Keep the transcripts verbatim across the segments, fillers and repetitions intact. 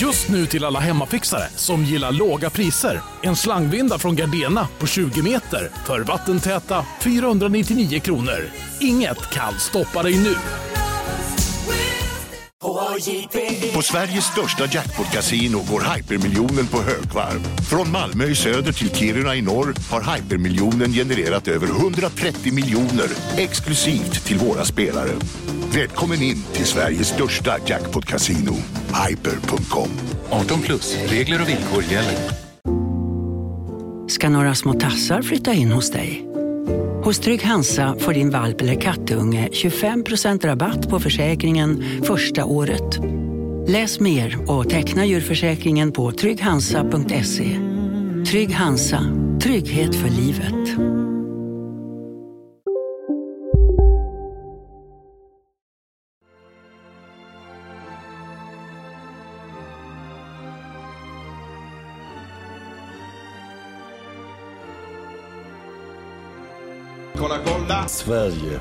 Just nu till alla hemmafixare som gillar låga priser. En slangvinda från Gardena på tjugo meter för vattentäta fyrahundranittionio kronor. Inget kan stoppa dig nu. På Sveriges största jackpot-casino går Hypermiljonen på högvarv. Från Malmö i söder till Kiruna i norr har Hypermiljonen genererat över hundratrettio miljoner exklusivt till våra spelare. Välkommen in till Sveriges största jackpot-casino, hyper punkt com. arton plus, regler och villkor gäller. Ska några små tassar flytta in hos dig? Hos Trygg Hansa får din valp eller kattunge tjugofem procent rabatt på försäkringen första året. Läs mer och teckna djurförsäkringen på trygg hansa punkt se. Trygg Hansa, trygghet för livet. Kolla, kolla! Sverige.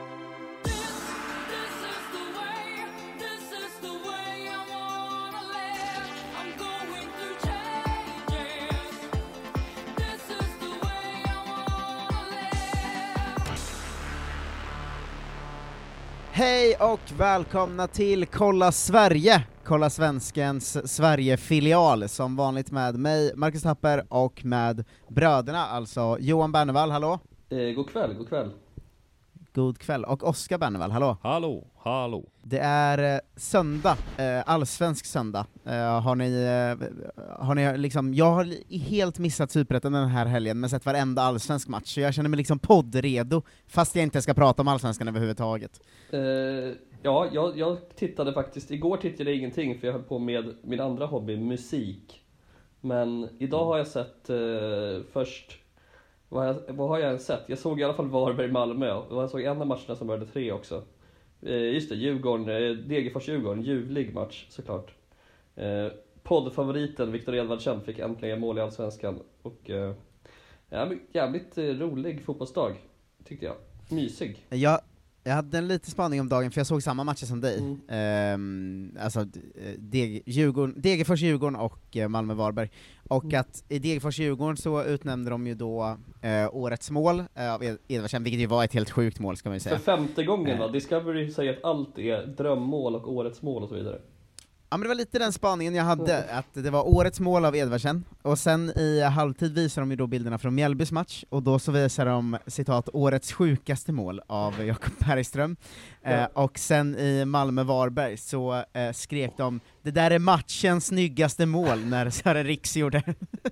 Hej och välkomna till Kolla Sverige, Kolla Svenskens Sverige-filial, som vanligt med mig, Marcus Tapper, och med bröderna, alltså Johan Bernevall, hallå? Eh, god kväll, god kväll. God kväll, och Oskar Bernevall, hallå? Hallå, hallå. Det är eh, söndag, eh, allsvensk söndag. Eh, har ni, eh, har ni liksom, jag har helt missat Superettan den här helgen, men sett varenda allsvensk match, så jag känner mig liksom poddredo, fast jag inte ska prata om allsvenskan överhuvudtaget. Eh, ja, jag, jag tittade faktiskt, igår tittade jag ingenting för jag höll på med min andra hobby, musik. Men idag har jag sett eh, först, vad, jag, vad har jag än sett? Jag såg i alla fall Varberg-Malmö, och jag såg en av matcherna som började tre också. Eh, just det, Djurgården, eh, Degerfors-Djurgården, ljuvlig match såklart. Eh, poddfavoriten Viktor Edvardsen fick äntligen mål i allsvenskan. Och eh, ja, jävligt eh, rolig fotbollsdag, tyckte jag. Mysig. Jag, jag hade en liten spaning om dagen, för jag såg samma matcher som dig. Mm. Ehm, alltså Deg, Djurgården, Degerfors-Djurgården och eh, Malmö-Varberg. Och Mm. att i Degerfors-Djurgården så utnämnde de ju då eh, årets mål eh, av Ed- Edvardsen, vilket ju var ett helt sjukt mål, ska man ju säga. För femte gången va? Discovery säger att allt är drömmål och årets mål och så vidare. Ja, men det var lite den spaningen jag hade, mm. att det var årets mål av Edvardsen, och sen i halvtid visar de ju då bilderna från Mjällbys match, och då så visar de, citat, årets sjukaste mål av Jakob Bergström. Ja. Eh, och sen i Malmö-Varberg så eh, skrek de, det där är matchens snyggaste mål, när Sören Riks gjorde.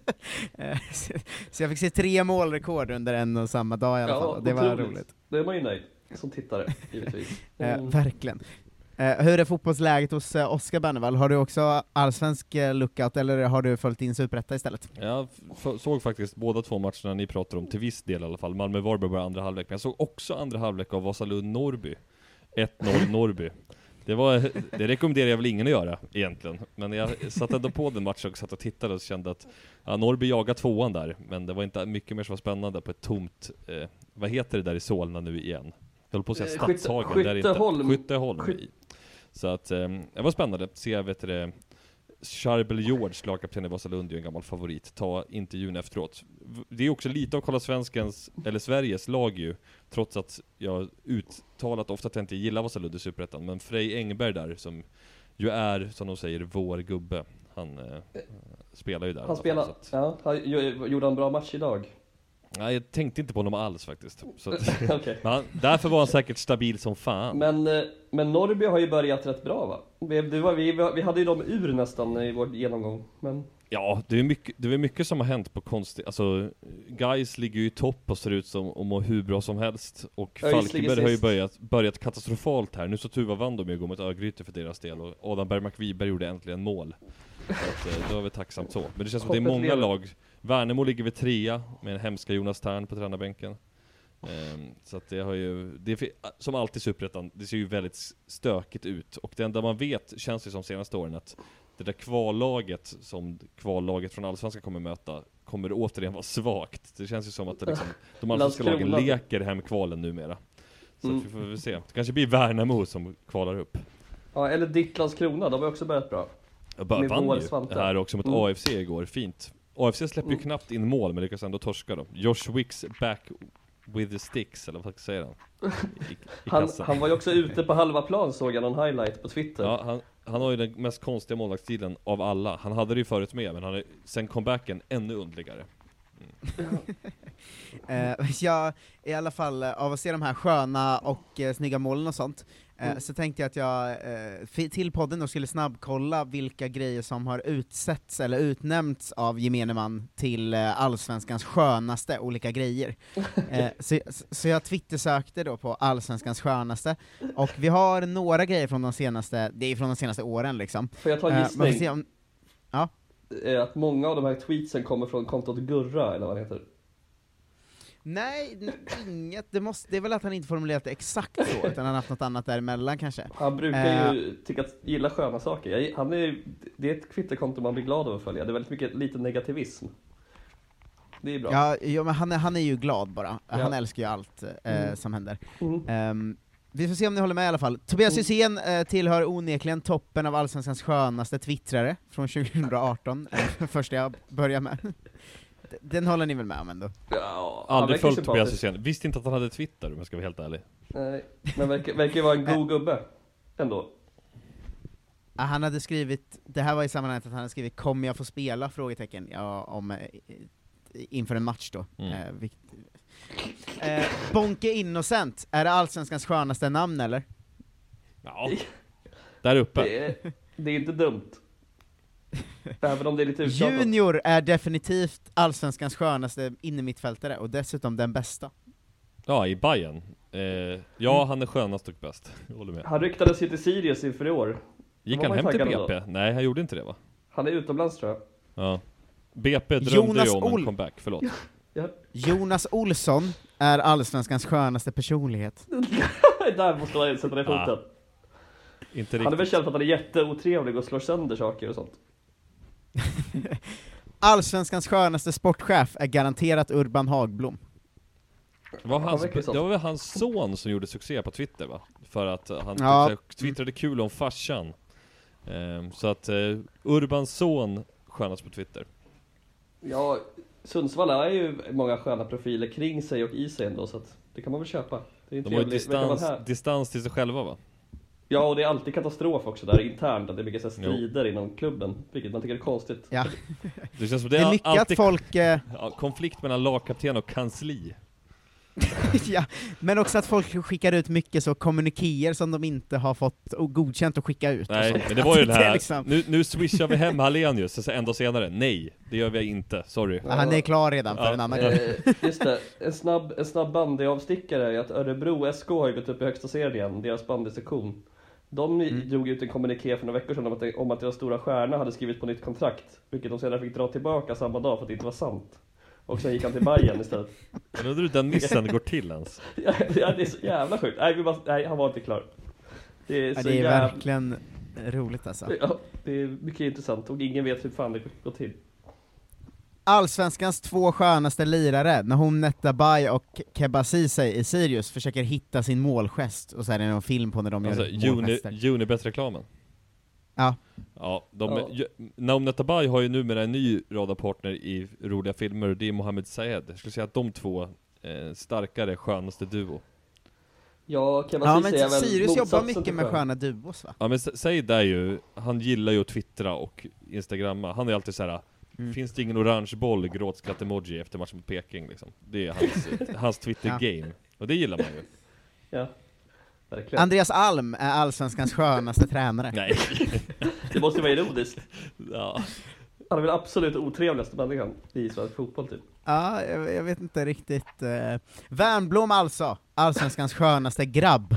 eh, så, så jag fick se tre målrekord under en och samma dag i alla fall, ja, det var roligt. Det är man ju nöjd som tittare, givetvis. Mm. Eh, verkligen. Uh, hur är fotbollsläget hos uh, Oskar Bernevall? Har du också allsvensk uh, lookout, eller har du följt in Superetta istället? Jag f- såg faktiskt båda två matcherna ni pratar om, till viss del i alla fall. Malmö-Varberg var andra halvlek, men jag såg också andra halvlek av Vasalund-Norrby. ett noll Norrby. Det, var, det rekommenderar jag väl ingen att göra egentligen. Men jag satt ändå på den matchen och satt och tittade och kände att ja, Norrby jagade tvåan där. Men det var inte mycket mer som var spännande på ett tomt, eh, vad heter det där i Solna nu igen? Jag håller på att säga Stadshagen. Skytte, Skytteholm. Skytteholm. Skytteholm. Så att eh, det var spännande att se, vet du, Charbel George, lagkapten i Vasalund, är en gammal favorit. Ta intervjun efteråt. Det är också lite av Kolla Svenskens, eller Sveriges lag ju, trots att jag uttalat ofta att jag inte gillar Vasalund i Superettan. Men Frej Engberg där, som ju är, som de säger, vår gubbe. Han eh, spelar ju där. Han spelar, fall, ja, han gjorde en bra match idag. Nej, jag tänkte inte på honom alls faktiskt. Så att, okay. Men därför var han säkert stabil som fan. Men, men Norrby har ju börjat rätt bra, va? Det var, vi, vi hade ju dem ur nästan i vår genomgång. Men... Ja, det är mycket, det är mycket som har hänt på konstigt. Alltså, Guys ligger ju i topp och ser ut som om att hur bra som helst. Och Falkenberg har ju börjat, börjat katastrofalt här. Nu så Tuva vann de ju gå mot Örgryte för deras del. Och Adam Bergmark Wiberg gjorde äntligen mål. Så att, det var väl tacksamt så. Men det känns som att det är många lag. Värnemo ligger vid trea med en hemska Jonas Tern på tränarbänken. Um, så att det har ju, det är, som alltid Superettan, det ser ju väldigt stökigt ut. Och det enda man vet, känns det som senaste åren, att det där kvallaget som kvallaget från Allsvenskan kommer möta kommer återigen vara svagt. Det känns ju som att det liksom, de allsvenska lagen leker hem kvalen numera. Så mm. att vi får väl se. Det kanske blir Värnamo som kvalar upp. Ja, eller ditt Landskrona, de har också börjat bra. Jag bara Med vann vår ju Svante. det här också mot Mm. A F C igår, fint. A F C släpper Mm. ju knappt in mål men lyckas ändå torska då. Josh Wicks back with the sticks, eller vad säger han? I, i Han, han var ju också ute på halva plan, såg jag någon highlight på Twitter. Ja, han, han har ju den mest konstiga målvaktsstilen av alla. Han hade det ju förut med, men han är sen comebacken ännu underligare. Eh, jag, i alla fall, eh, av att se de här sköna och eh, snygga målen och sånt, eh, Mm. så tänkte jag att jag eh, fi- till podden då skulle snabbkolla vilka grejer som har utsetts eller utnämnts av gemene man till eh, allsvenskans skönaste olika grejer. eh, så, så jag twittersökte då på allsvenskans skönaste, och vi har några grejer från de senaste, det är från de senaste åren liksom. Får jag ta en Eh, man får gissning? se om, ja. Eh, Att många av de här tweetsen kommer från kontot Gurra, eller vad det heter. Nej, n- inget. Det, måste, det är väl att han inte formulerat det exakt så, utan han har haft något annat däremellan kanske. Han brukar Eh. ju tycka att gilla sköna saker. Jag, han är, det är ett Twitterkonto man blir glad av att följa. Det är väldigt mycket lite negativism. Det är bra. Ja, ja men han är, han är ju glad bara. Ja. Han älskar ju allt eh, Mm. som händer. Mm. Ehm, vi får se om ni håller med i alla fall. Tobias Mm. Hysén eh, tillhör onekligen toppen av allsvenskans skönaste twittrare från tjugoarton, eh, första jag börjar med. D- Den håller ni väl med om ändå? Ja, han Aldrig verkar följt sympatisk. Tobias Hysén. Visste inte att han hade Twitter, om jag ska vara helt ärlig. Nej, men verkar, verkar ju vara en god gubbe. Ändå. Ah, han hade skrivit, det här var i sammanhanget att han hade skrivit kommer jag få spela? Frågetecken, ja, om, eh, inför en match då. Mm. Eh, vikt, eh, Bonke Innocent, är det allsvenskans skönaste namn eller? Ja, där uppe. Det är, det är inte dumt. Även om det är lite uttjatat. Junior är definitivt allsvenskans skönaste innermittfältare, och dessutom den bästa. Ja, i Bayern. Eh, ja, han är skönast och bäst. Jag håller med. Han ryktades ju till Sirius inför i år. Gick var han man hem till taggad B P? Nej, han gjorde inte det va? Han är utomlands tror jag. Ja. B P drömde Jonas ju om Ol- en comeback, förlåt. Ja. Jonas Olsson är allsvenskans skönaste personlighet. Där måste man sätta ner foten. Ah, inte Han är väl riktigt. känd för att han är jätteotrevlig och slår sönder saker och sånt. Allsvenskans skönaste sportchef är garanterat Urban Hagblom. Det var, hans, Han verkar så. det var väl hans son som gjorde succé på Twitter va? För att han Ja. typ, twittrade kul om farsan. Ehm, så att eh, Urbans son skönast på Twitter. Ja, Sundsvall är ju många sköna profiler kring sig och i sig ändå, så att det kan man väl köpa. Det är inte De har ju trevligt. Verkar vara distans, här. distans till sig själva va? Ja, och det är alltid katastrof också där internt, att det är mycket så här strider inom klubben, vilket man tycker är konstigt. Ja. Det känns som Det det är är mycket alltid att folk... Eh, ja, konflikt mellan lagkapten och kansli. ja, men också att folk skickar ut mycket så kommunikéer som de inte har fått o- godkänt att skicka ut. och Nej, sånt. men det var ju Att det är här, liksom- nu, nu swishar vi hem Hallenius, och så en dag senare, nej, det gör vi inte, sorry. Ja, han är klar redan för Ja. en annan klubb. Eh, just det, en snabb, en snabb bandyavstickare är att Örebro S K har ju gått upp i högsta serien igen, deras bandysektion. De Mm. drog ut en kommuniké för några veckor sedan om att, om att deras stora stjärna hade skrivit på nytt kontrakt, vilket de senare fick dra tillbaka samma dag för att det inte var sant. Och sen gick han till Bayern istället. Men undrar hur den missen går till ens. Ja, det är så jävla sjukt. Nej, vi bara, nej, han var inte klar. Det är Ja, så det är jävla... verkligen roligt alltså. Ja, det är mycket intressant och ingen vet hur fan det går till. Allsvenskans två skönaste lirare, Nahom Netabay och Keba Ceesay i Sirius, försöker hitta sin målgest, och så är det någon film på när de Alltså, gör Uni, målgester. Unibet-reklamen. Ja. Ja, de, Ja. ju, Naum Netabay har ju numera en ny radarpartner i roliga filmer, och det är Mohamed Sayed. Jag skulle säga att de två eh, starkare, skönaste duo. Ja, kan man Ja, säga men är väl Sirius jobbar motsatsen mycket till med skön. sköna duos va? Ja men Sayed är ju, han gillar ju att twittra och instagramma. Han är alltid så här. Mm. Finns det ingen orange boll, gråtskratt-emoji efter matchen mot Peking liksom. Det är hans, hans Twitter-game. Och det gillar man ju. Ja, verkligen. Andreas Alm är allsvenskans skönaste tränare. Nej. Det måste vara ironiskt. Ja. Han är väl absolut otrevligaste människan i svensk fotboll typ. Ja, jag, jag vet inte riktigt. Uh, Värnblom alltså, allsvenskans skönaste grabb.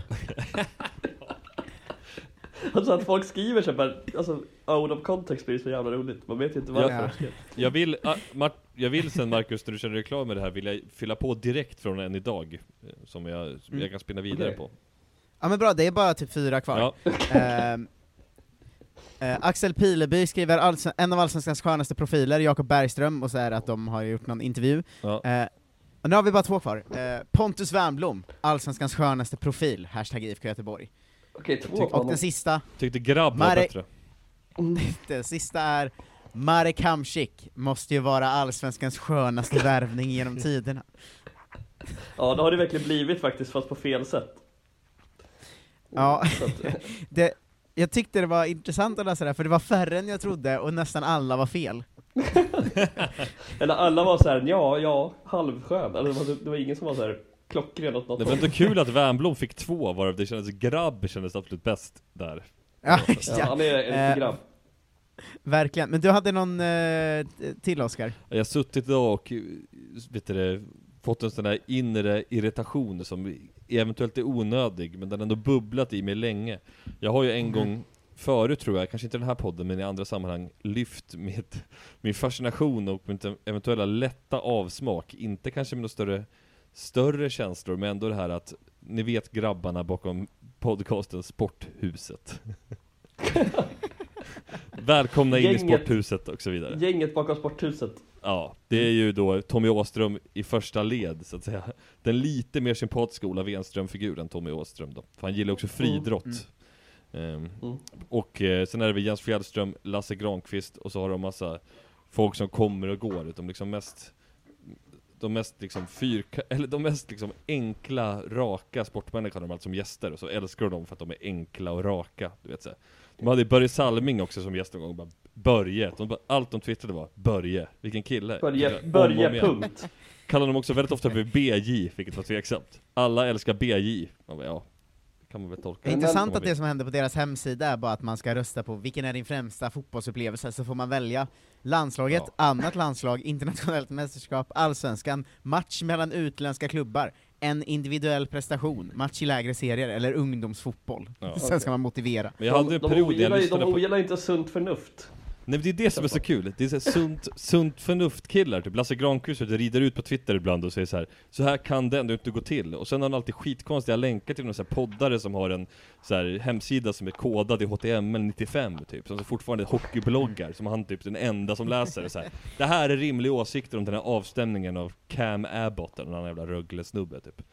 Alltså att folk skriver så bara, alltså out of context blir det så jävla roligt. Man vet ju inte varför. Ja. Jag vill, ah, Mart, jag vill sen Marcus, när du känner dig klar med det här, vill jag fylla på direkt från en idag eh, som jag, som jag kan spinna vidare Okej. på. Ja men bra, det är bara typ fyra kvar. Ja. Ehm, eh, Axel Pileby skriver allsven- en av allsvenskans skönaste profiler, Jakob Bergström, och så är det att de har gjort någon intervju. Ja. Eh, och nu har vi bara två kvar. Eh, Pontus Wernbloom, allsvenskans skönaste profil, hashtag I F K Göteborg. Okej, två Och på honom. den sista, Tyckte grabb var Marek- bättre. Det sista är Marek Hamšík måste ju vara allsvenskans skönaste värvning genom tiderna. Ja, det har det verkligen blivit faktiskt, fast på fel sätt. Ja, det, jag tyckte det var intressant att läsa det, för det var färre än jag trodde och nästan alla var fel. Eller alla var så här, ja, ja, halvskön. Eller det var, det var ingen som var så här klockren åt något. Det var inte kul att Wernbloom fick två, varav det kändes grabb kändes absolut bäst där. Ja, ja, ja. han är en grabb. Verkligen, men du hade någon eh, till, Oskar? Jag har suttit idag och vet du, fått en sån där inre irritation som eventuellt är onödig, men den har ändå bubblat i mig länge. Jag har ju en mm. gång förut, tror jag, kanske inte i den här podden, men i andra sammanhang, lyft med min fascination och min eventuella lätta avsmak. Inte kanske med några större, större känslor, men ändå det här att ni vet grabbarna bakom podcasten Sporthuset. Välkomna in gänget, i Sporthuset och så vidare. Gänget bakom Sporthuset. Ja, det är ju då Tommy Åström i första led, så att säga. Den lite mer sympatiska Ola Wenström-figuren Tommy Åström då. För han gillar också friidrott. Mm. Um, mm. Och eh, sen är det Jens Fjällström, Lasse Granqvist, och så har de massa folk som kommer och går. De liksom mest de mest liksom fyrka, eller de mest liksom enkla, raka sportmänniskor har de alltså som gäster, och så älskar de för att de är enkla och raka, du vet så. De hade Börje Salming också som gäst en gång, bara Börje. De bara, allt de twittrade var Börje, vilken kille. Börje, Börje punkt. Kallar de också väldigt ofta för B J, vilket var tveksamt. Alla älskar B J. Man bara, ja. Kan man väl tolka. Det är intressant att det som hände på deras hemsida är bara att man ska rösta på vilken är din främsta fotbollsupplevelse, så får man välja landslaget, ja. annat landslag, internationellt mästerskap, allsvenskan, match mellan utländska klubbar, en individuell prestation, match i lägre serier eller ungdomsfotboll. Ja. Sen ska man motivera. Men jag hade en de, period de, ogillar, jag de ogillar inte sunt förnuft. Nej, men det är det som är så kul. Det är så sunt, sunt förnuft-killar. Typ Lasse Granqvist rider ut på Twitter ibland och säger så här: så här kan det ändå inte gå till. Och sen har han alltid skitkonstiga länkar till några så här poddare som har en så här hemsida som är kodad i H T M L nittiofem typ, som så fortfarande är hockeybloggar, som han typ den enda som läser så här. Det här är rimliga åsikter om den här avstämningen av Cam Abbott, eller någon jävla röglesnubbe typ.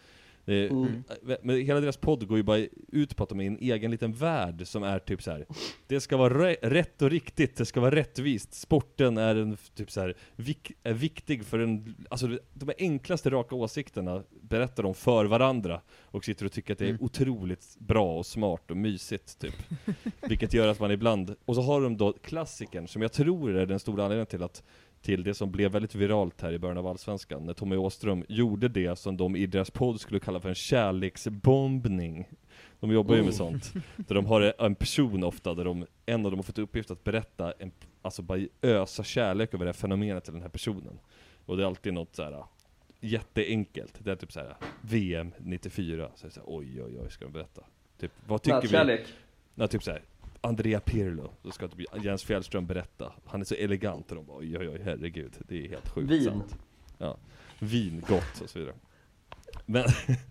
Mm. Men hela deras podd går ju bara ut på att de är en egen liten värld som är typ så här: det ska vara re- rätt och riktigt, det ska vara rättvist, sporten är en typ så här vik- är viktig för en, alltså de enklaste raka åsikterna berättar de för varandra och sitter och tycker att det är mm. otroligt bra och smart och mysigt typ. Vilket gör att man ibland, och så har de då klassikern som jag tror är den stora anledningen till att till det som blev väldigt viralt här i början av Allsvenskan, när Tommy Åström gjorde det som de i deras podd skulle kalla för en kärleksbombning. De jobbar ju med sånt. Där de har en person ofta, där de, en av dem har fått uppgift att berätta, en, alltså bara ösa kärlek över det här fenomenet till den här personen. Och det är alltid något så här jätteenkelt. Det är typ så här V M nittiofyra. Så, så här, oj, oj, oj, ska de berätta. Typ, vad tycker vi? Kärlek. Ja, typ så här. Andrea Pirlo, då ska typ Jens Fjällström berätta. Han är så elegant och de bara, oj, oj, oj, herregud, det är helt sjukt. Vin. Sant. Ja, vin, gott och så vidare. Men,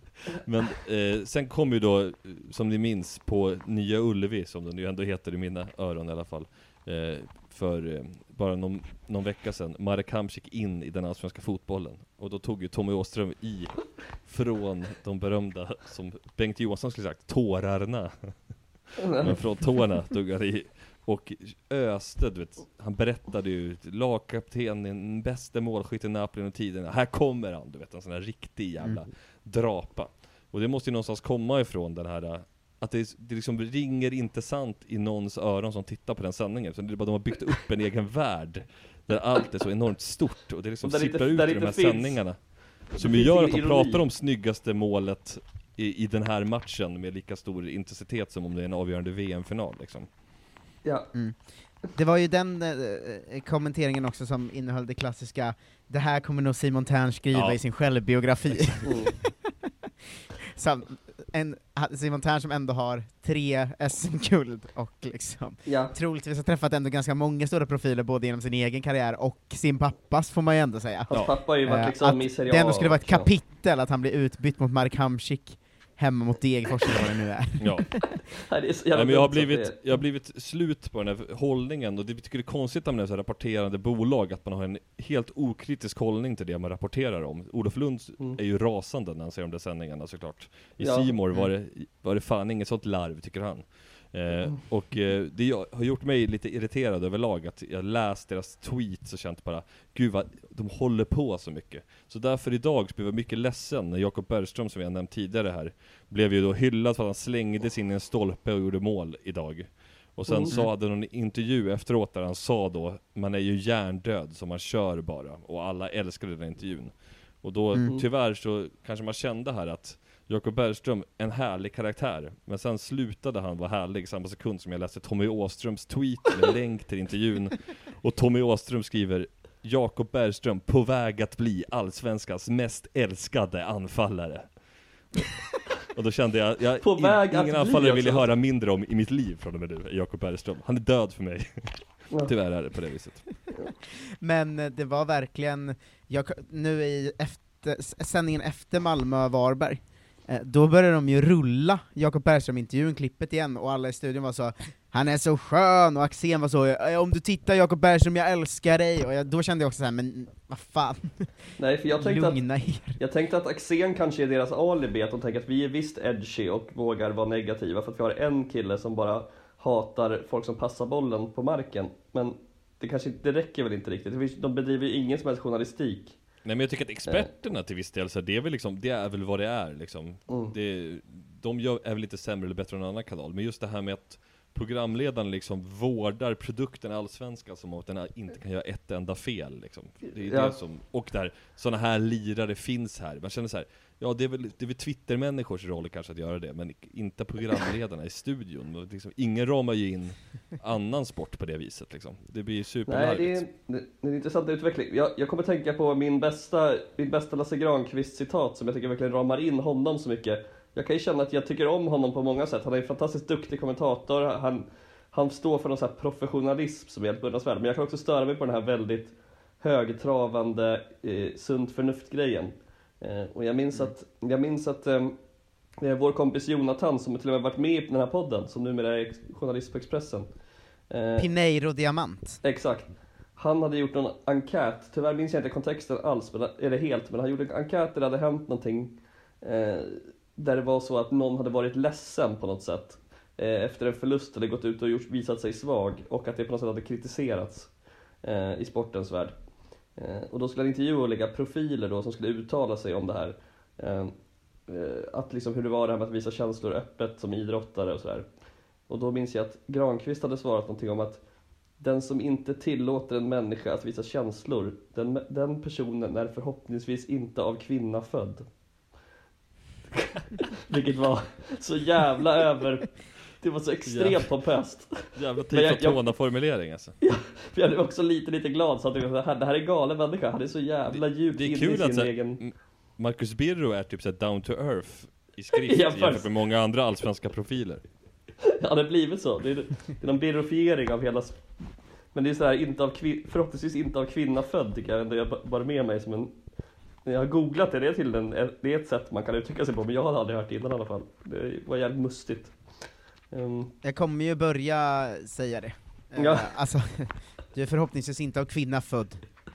men eh, sen kom ju då, som ni minns, på Nya Ullevi, som den ju ändå heter i mina öron i alla fall, eh, för eh, bara någon, någon vecka sedan, Marek Hamšík in i den allsvenska fotbollen. Och då tog ju Tommy Åström i från de berömda, som Bengt Johansson skulle sagt, tårarna. Men från tårna tog han i och öste, du vet. Han berättade ju, lagkapten, den bästa målskytten i Napoli under tiden. Här kommer han, du vet, en sån här riktig jävla mm. drapa. Och det måste ju någonstans komma ifrån den här, att det, det liksom ringer inte sant i någons öron som tittar på den sändningen. Så det är bara, de har byggt upp en egen värld där allt är så enormt stort och det liksom sipprar ut i de här finns. sändningarna. Som ju gör att de pratar om snyggaste målet I, i den här matchen med lika stor intensitet som om det är en avgörande V M-final liksom. Ja. Mm. Det var ju den eh, kommenteringen också som innehöll det klassiska, det här kommer nog Simon Tern skriva ja. i sin självbiografi. Mm. Som en, Simon Tern som ändå har tre S M-guld och liksom ja. troligtvis har träffat ändå ganska många stora profiler både genom sin egen karriär och sin pappas, får man ju ändå säga. Hans pappa har ju varit liksom i Serie A. Det ändå skulle vara ett kapitel att han blir utbytt mot Marek Hamšík hemma mot Degerfors eller vad det nu är. Ja. Nej, men jag har blivit jag har blivit slut på den här hållningen, och det tycker det är konstigt med det här rapporterande bolag att man har en helt okritisk hållning till det man rapporterar om. Olof Lund mm. är ju rasande när han säger om de sändningarna såklart. I ja. Simor var det var det fan inget sånt larv, tycker han. Eh, och eh, det har gjort mig lite irriterad överlag att jag läst deras tweets och känt bara, gud vad de håller på så mycket. Så därför idag blev jag mycket ledsen när Jakob Bergström, som jag nämnt tidigare här, blev ju då hyllad för att han slängdes in i en stolpe och gjorde mål idag. Och sen mm. så hade någon intervju efteråt där han sa då, man är ju hjärndöd så man kör bara. Och alla älskade den intervjun. Och då mm. tyvärr så kanske man kände här att Jakob Bergström, en härlig karaktär. Men sen slutade han vara härlig samma sekund som jag läste Tommy Åströms tweet med länk till intervjun. Och Tommy Åström skriver, Jakob Bergström på väg att bli allsvenskans mest älskade anfallare. Och då kände jag, jag på väg in, ingen att anfallare vill jag också. höra mindre om i mitt liv från och med nu, Jakob Bergström. Han är död för mig. Ja. Tyvärr är det på det viset. Men det var verkligen, jag, nu i efter, sändningen efter Malmö-Varberg, då började de ju rulla Jakob Bergström-intervjun, klippet igen, och alla i studion var så, han är så skön, och Axén var så, om du tittar Jakob Bergström, jag älskar dig, och jag, då kände jag också så här, men vad fan. Nej, för jag tänkte Lugna att, er. jag tänkte att Axén kanske är deras alibi, att de tänker att vi är visst edgy och vågar vara negativa, för att vi har en kille som bara hatar folk som passar bollen på marken, men det kanske inte, det räcker väl inte riktigt, de bedriver ju ingen som helst journalistik. Nej, men jag tycker att experterna till viss del, så det är väl liksom, det är väl vad det är liksom. Mm. Det, de gör, är väl lite sämre eller bättre än en annan kanal, men just det här med att programledaren liksom vårdar produkten allsvenska som att den inte kan göra ett enda fel liksom. Det är ja. det som, och där såna här lirare finns här. Man känner så här, ja, det är väl, det är väl Twitter-människors roll kanske att göra det, men inte programledarna i studion. Liksom, ingen ramar ju in annan sport på det viset liksom. Det blir superlarvigt. Nej, det är, det är en intressant utveckling. Jag, jag kommer tänka på min bästa, min bästa Lasse Granqvist-citat som jag tycker verkligen ramar in honom så mycket. Jag kan ju känna att jag tycker om honom på många sätt. Han är en fantastiskt duktig kommentator. Han, han står för någon sån här professionalism som är helt beundransvärd. Men jag kan också störa mig på den här väldigt högtravande eh, sunt förnuft-grejen. Eh, och jag minns att, jag minns att eh, vår kompis Jonathan, som till och med varit med i den här podden, som numera är journalist på Expressen. Eh, Pineiro Diamant. Exakt. Han hade gjort någon enkät. Tyvärr minns jag inte kontexten alls, men, eller helt. Men han gjorde en enkät där det hade hänt någonting. Eh, där det var så att någon hade varit ledsen på något sätt eh, efter en förlust, eller gått ut och gjort, visat sig svag, och att det på något sätt hade kritiserats eh, i sportens värld. Eh, och då skulle han intervjua och lägga profiler då som skulle uttala sig om det här. Eh, eh, att liksom hur det var det här med att visa känslor öppet som idrottare och sådär. Och då minns jag att Granqvist hade svarat någonting om att den som inte tillåter en människa att visa känslor, den, den personen är förhoppningsvis inte av kvinna född. Vilket var så jävla över. Det var så extremt pompöst. Jävla tifotona formulering alltså. Ja, för jag är också lite lite glad så att det här, det här är galen människa. Han är så jävla djupt in i sin att, egen. Marcus Birro är typ så down to earth i skrift ja, jämfört med många andra allsvenska profiler. Ja, det har blivit så. Det är, det är någon birrofiering av hela. Men det är så här, inte av kvin... förhoppningsvis inte av kvinna född, tycker jag ändå. Jag bara med mig som en. Jag har googlat det, det är, till den, det är ett sätt man kan uttrycka sig på, men jag har aldrig hört det innan i alla fall. Det var jävligt mustigt. Um. Jag kommer ju börja säga det. Ja. Uh, alltså, du är förhoppningsvis inte av kvinna född.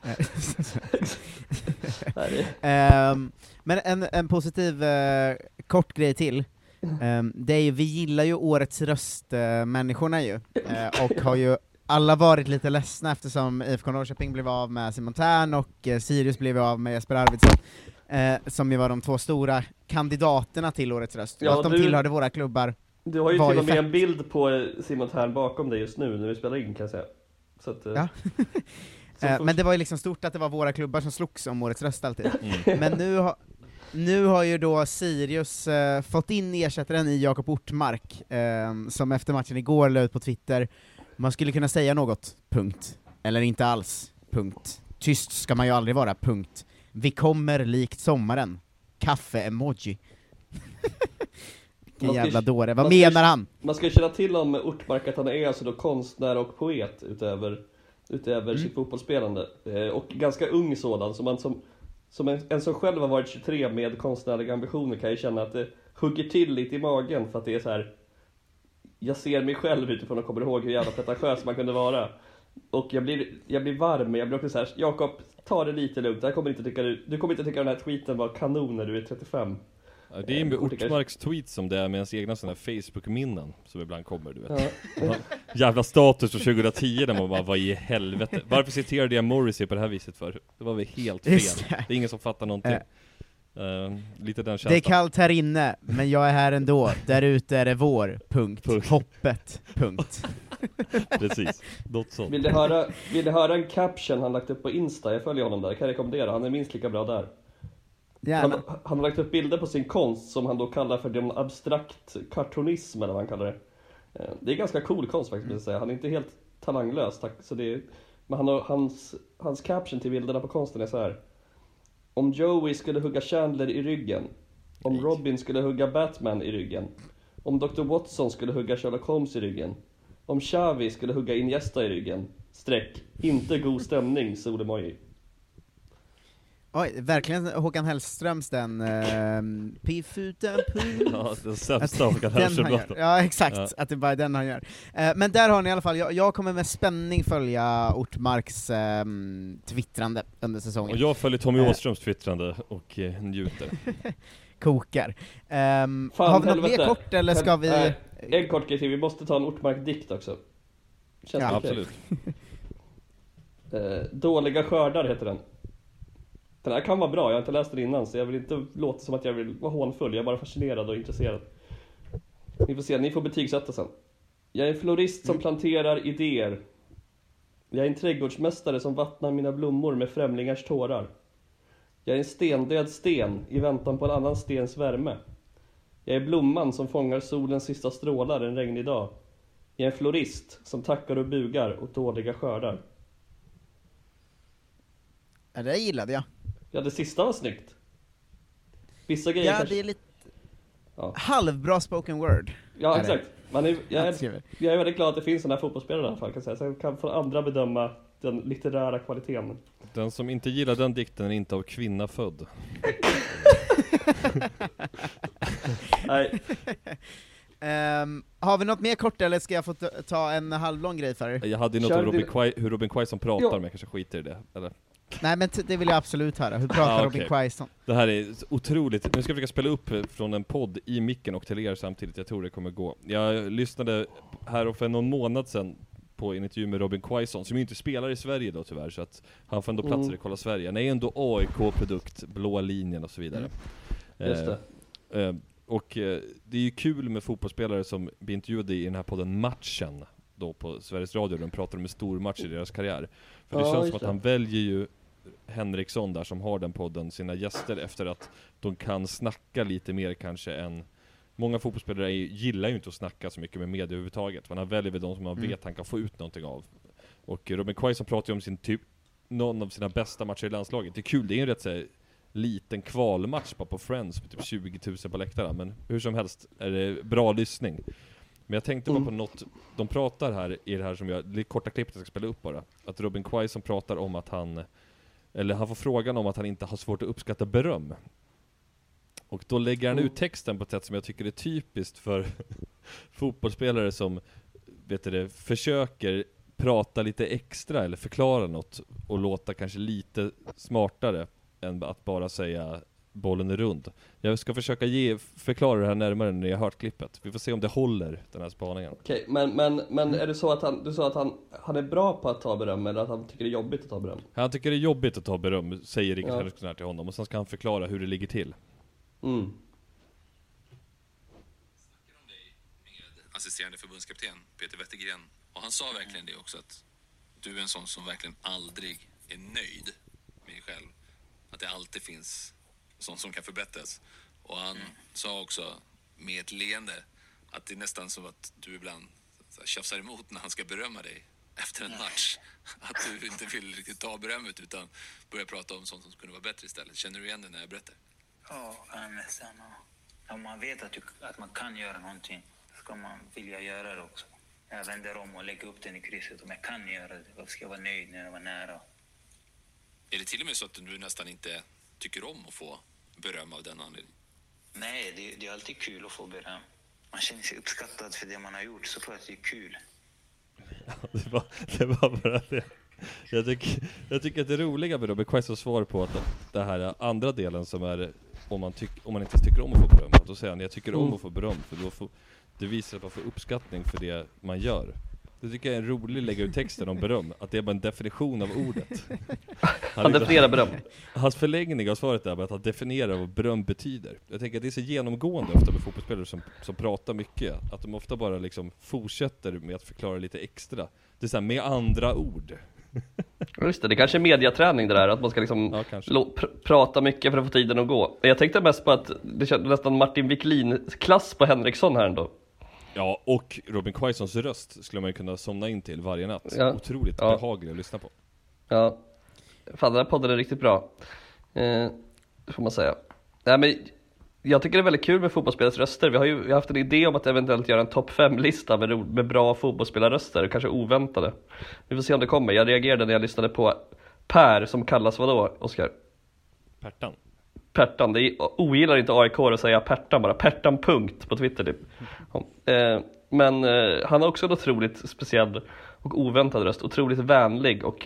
um, men en, en positiv uh, kort grej till. Um, det är ju, vi gillar ju årets röst-människorna uh, ju. Uh, och har ju alla varit lite ledsna eftersom I F K Norrköping blev av med Simon Tern och eh, Sirius blev av med Jesper Arvidsson, eh, som ju var de två stora kandidaterna till årets röst. Ja, att de du, tillhörde våra klubbar. Du har ju till och med en bild på Simon Tern bakom dig just nu när vi spelar in, kan jag säga. Så att, eh, ja. eh, men det var ju liksom stort att det var våra klubbar som slogs om årets röst alltid. Mm. Men nu har Nu har ju då Sirius eh, fått in ersättaren i Jakob Ortmark, eh, som efter matchen igår la ut på Twitter. Man skulle kunna säga något, punkt. Eller inte alls, punkt. Tyst ska man ju aldrig vara, punkt. Vi kommer likt sommaren. Kaffe-emoji. Vilken jävla dåre. Vad menar ska, han? Man ska ju känna till om Ortmark att han är alltså då konstnär och poet utöver, utöver mm. sitt fotbollsspelande. Eh, och ganska ung sådan, som man som Som en, en som själv har varit tjugotre med konstnärliga ambitioner kan ju känna att det hugger till lite i magen, för att det är så här. Jag ser mig själv utifrån och kommer ihåg hur jävla pretentiös man kunde vara. Och jag blir, jag blir varm, men jag blir också så här: Jakob, ta det lite lugnt. Jag kommer inte tycka, du, du kommer inte tycka den här tweeten var kanon när du är trettiofem. Ja, det är med Ortmarks tweets som det är med ens egna sådana Facebook-minnen som ibland kommer, du vet. Ja. Jävla status för tjugohundratio där man bara, vad i helvete. Varför citerade jag Morrissey på det här viset för? Det var väl helt fel. Det. det är ingen som fattar någonting. Uh, lite den känslan. Det är kallt här inne, men jag är här ändå. Där ute är det vår, punkt. punkt. Hoppet, punkt. Precis, något sånt. Vill du höra, vill du höra en caption han lagt upp på Insta? Jag följer honom där, kan jag rekommendera. Han är minst lika bra där. Han, han har lagt upp bilder på sin konst som han då kallar för den abstrakt kartonism, eller vad han kallar det. Det är ganska cool konst faktiskt, vill jag säga. Han är inte helt talanglös, tack. Så det är, men han har, hans, hans caption till bilderna på konsten är så här: om Joey skulle hugga Chandler i ryggen, om Robin skulle hugga Batman i ryggen, om doktor Watson skulle hugga Sherlock Holmes i ryggen, om Xavi skulle hugga Iniesta i ryggen, streck, inte god stämning, solemoji. Oj, verkligen Håkan Hellströms den uh, Piffuten Puff. Ja, den sämsta Håkan Hellström. Ja, exakt, ja. Att det bara är den han gör. Uh, men där har ni i alla fall, jag, jag kommer med spänning följa Ortmarks uh, twittrande under säsongen. Och jag följer Tommy uh. Åströms twittrande och uh, njuter. Kokar. Um, Fan, har vi något mer kort, eller ska vi... Äh, en kort grej till, vi måste ta en Ortmark-dikt också. Känns ja, absolut. uh, Dåliga skördar heter den. Den här kan vara bra, jag har inte läst den innan, så jag vill inte låta som att jag vill vara hånfull. Jag är bara fascinerad och intresserad. Ni får se, ni får betygsätta sen. Jag är en florist som planterar idéer. Jag är en trädgårdsmästare som vattnar mina blommor med främlingars tårar. Jag är en stendöd sten i väntan på en annan stens värme. Jag är blomman som fångar solens sista strålar en regnig dag. Jag är en florist som tackar och bugar åt dåliga skördar. Ja, det gillade jag. Ja, det sista var snyggt. Vissa grejer ja, kanske... det är lite ja. halvbra spoken word. Ja, exakt. Man är, jag, är, jag är väldigt glad att det finns sådana här fotbollsspelare i alla fall, kan säga. Så jag kan få andra bedöma den litterära kvaliteten. Den som inte gillar den dikten är inte av kvinna född. Nej. Um, har vi något mer kort, eller ska jag få ta en halvlång grej för er? Jag hade ju något om Robin Quai, hur Robin Quaison pratar, men jag kanske skiter i det, eller? Nej, men t- det vill jag absolut höra. Hur pratar ah, okay. Robin Quaison? Det här är otroligt. Nu ska jag försöka spela upp från en podd i micken och till er samtidigt. Jag tror det kommer gå. Jag lyssnade här för någon månad sedan på en intervju med Robin Quaison, som ju inte spelar i Sverige då tyvärr, så att han får ändå platser mm. i Kolla Sverige. Han är ändå A I K-produkt, blåa linjen och så vidare. Mm. Just det. Eh, eh, och eh, det är ju kul med fotbollsspelare som blir intervjuade i den här podden Matchen då på Sveriges Radio. De pratar om en stor match i deras karriär. För det ja, känns som att han väljer ju Henriksson där, som har den podden, sina gäster efter att de kan snacka lite mer kanske än många fotbollsspelare är, gillar ju inte att snacka så mycket med media överhuvudtaget. Man har väljer väl de som man mm. vet han kan få ut någonting av. Och Robin Quaison pratar ju om sin typ någon av sina bästa matcher i landslaget. Det är kul, det är en rätt så här, liten kvalmatch bara på Friends med typ tjugo tusen på läktaren, men hur som helst är det bra lyssning. Men jag tänkte mm. bara på något, de pratar här i det här som jag, det korta klippet jag ska spela upp bara, att Robin Quaison pratar om att han Eller han får frågan om att han inte har svårt att uppskatta beröm. Och då lägger han ut texten på ett sätt som jag tycker är typiskt för fotbollsspelare som vet du, försöker prata lite extra eller förklara något och låta kanske lite smartare än att bara säga bollen är rund. Jag ska försöka ge, förklara det här närmare när jag har hört klippet. Vi får se om det håller, den här spaningen. Okej, okay, men, men, men är det så att han, du sa att han, han är bra på att ta beröm, eller att han tycker det är jobbigt att ta beröm? Han tycker det är jobbigt att ta beröm, säger Rickard Henriksson här till honom. Och sen ska han förklara hur det ligger till. Mm. Snackar om dig med assisterande förbundskapten Peter Wettergren. Och han sa verkligen det också, att du är en sån som verkligen aldrig är nöjd med dig själv. Att det alltid finns sånt som kan förbättras. Och han mm. sa också med ett leende att det är nästan som att du ibland tjafsar emot när han ska berömma dig efter en match. Att du inte vill riktigt ta berömmet utan börja prata om sånt som skulle vara bättre istället. Känner du igen det när jag berättar? Ja, nästan. Om man vet att, du, att man kan göra någonting, ska man vilja göra det också. Jag vänder om och lägger upp den i krysset. Om jag kan göra det, varför ska jag vara nöjd när jag var nära? Är det till och med så att du nästan inte tycker om att få beröm av den anledningen? Nej, det, det är alltid kul att få beröm. Man känner sig uppskattad för det man har gjort, så tror jag att det är kul. Ja, det, var, det var bara det. Jag tycker, jag tycker att det roliga med Robin Quaisons svar på att det här andra delen som är om man, tyck, om man inte tycker om att få beröm. Då säger han, jag tycker om Mm. att få beröm, för då får, det visar att man får uppskattning för det man gör. Det tycker jag är en rolig lägga ut texten om beröm, att det är bara en definition av ordet. Han, han definierar beröm. Hans förlängning av svaret är att han definierar vad beröm betyder. Jag tänker att det är så genomgående ofta med fotbollsspelare som, som pratar mycket, att de ofta bara liksom fortsätter med att förklara lite extra. Det är så här, med andra ord. Just det, det kanske är mediaträning det där, att man ska liksom Ja, kanske. lo- pr- prata mycket för att få tiden att gå. Jag tänkte mest på att det kändes nästan Martin Wiklin-klass på Henriksson här ändå. Ja, och Robin Quaisons röst skulle man ju kunna somna in till varje natt. Ja. Otroligt Ja. behaglig att lyssna på. Ja, fan den här podden är riktigt bra. Eh, det får man säga. Nej, men jag tycker det är väldigt kul med fotbollsspelares röster. Vi har ju vi har haft en idé om att eventuellt göra en topp fem-lista med, ro- med bra fotbollsspelarröster, kanske oväntade. Vi får se om det kommer. Jag reagerade när jag lyssnade på Per, som kallas vadå, Oskar? Pertan. Pertan, det är, ogillar inte A I K att säga Pertan bara, Pertan punkt på Twitter typ. Ja. Eh, men eh, han har också en otroligt speciell och oväntad röst, otroligt vänlig och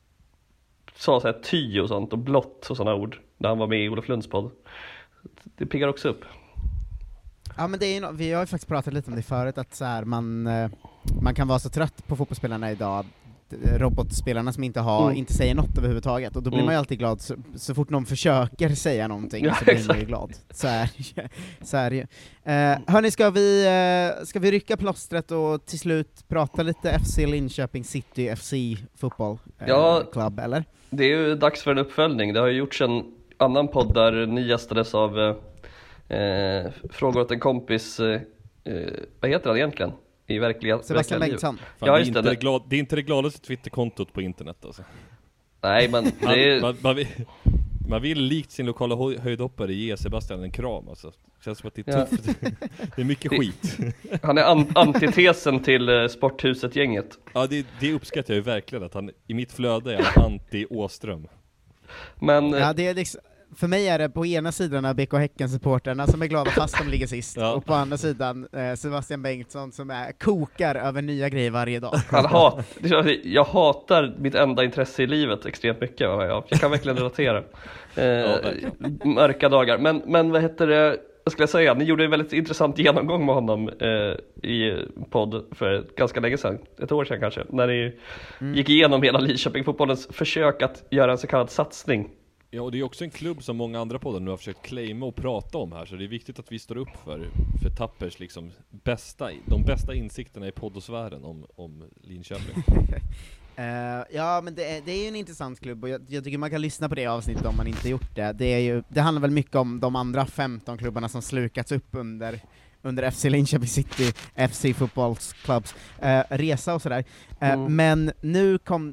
sa så här ty och sånt och blott och sådana ord när han var med i Olof Lunds podd. Det piggar också upp. Ja, men det är ju no- vi har ju faktiskt pratat lite om det förut, att så här, man, eh, man kan vara så trött på fotbollsspelarna idag, d- robotspelarna som inte har, Mm. inte säger något överhuvudtaget, och då blir Mm. man ju alltid glad så, så fort någon försöker säga någonting, Ja, så blir man exakt. ju glad. Så är, så är det ju. Eh, hörni, ska vi, eh, ska vi rycka plåstret och till slut prata lite F C Linköping City F C Football eh, Ja. Club, eller? Det är ju dags för en uppföljning. Det har ju gjorts en annan podd där ni gästades av eh, eh, Frågor åt en kompis, eh, eh, vad heter han egentligen? I verkliga, Sebastian verkliga liv. Bengtsson. Fan, Ja, det, är just inte det. det, glad, det är inte det gladaste Twitterkontot på internet alltså. Nej, men det är, man, man, vill, man vill likt sin lokala hö- höjdhoppare ge Sebastian en kram alltså. Känns som att det är Ja. tufft. Det är mycket Det- skit. han är an- antitesen till eh, Sporthuset-gänget. Ja, det, det uppskattar jag ju verkligen, att han i mitt flöde är han anti-Åström. Men eh, Ja, det är liksom, för mig är det på ena sidan av B K Häcken-supporterna som är glada fast de ligger sist, Ja. och på andra sidan eh, Sebastian Bengtsson som är, kokar över nya grejer varje dag. han hat, jag hatar mitt enda intresse i livet extremt mycket. va? Jag, jag kan verkligen relatera. Eh, verkligen. mörka dagar. Men, men vad heter det? Jag skulle säga, ni gjorde en väldigt intressant genomgång med honom eh, i podd för ganska länge sedan, ett år sedan kanske, när ni Mm. gick igenom hela Lidköping-fotbollens försök att göra en så kallad satsning. Ja, och det är också en klubb som många andra poddar nu har försökt claima och prata om här, så det är viktigt att vi står upp för, för Tappers liksom bästa, de bästa insikterna i poddosfären om, om Linköping. Eh, ja, men det är, det är ju en intressant klubb, och jag, jag tycker man kan lyssna på det avsnittet om man inte gjort det. Det, är ju, det handlar väl mycket om de andra femton klubbarna som slukats upp under, under F C Linköping City, F C Football Clubs eh, resa och sådär. Eh, Mm. Men nu kom...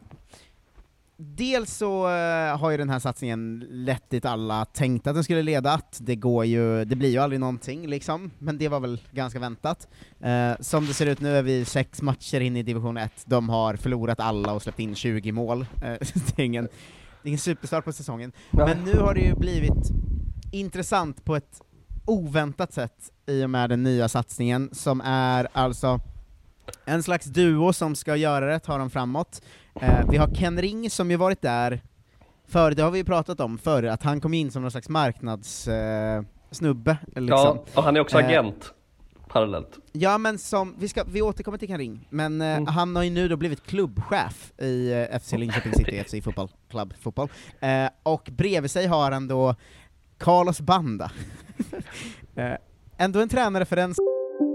Dels så eh, har ju den här satsningen lett dit alla tänkte att den skulle leda, att det går ju, det blir ju aldrig någonting liksom, men det var väl ganska väntat. Eh, som det ser ut nu är vi sex matcher in i division ett, de har förlorat alla och släppt in tjugo mål. Eh, det är ingen, det är ingen superstart på säsongen. Ja. Men nu har det ju blivit intressant på ett oväntat sätt i och med den nya satsningen, som är alltså en slags duo som ska göra det, ta dem framåt. Eh, vi har Ken Ring som ju varit där för, det har vi ju pratat om förr, att han kom in som någon slags marknadssnubbe. Eh, snubbe, liksom. Ja, och han är också Eh, agent parallellt. Ja, men som, vi, ska, vi återkommer till Ken Ring, men eh, Mm. han har ju nu då blivit klubbchef i eh, F C Linköping City, F C Football Club Fotboll. Eh, och bredvid sig har han då Carlos Banda. eh, ändå en tränare för en...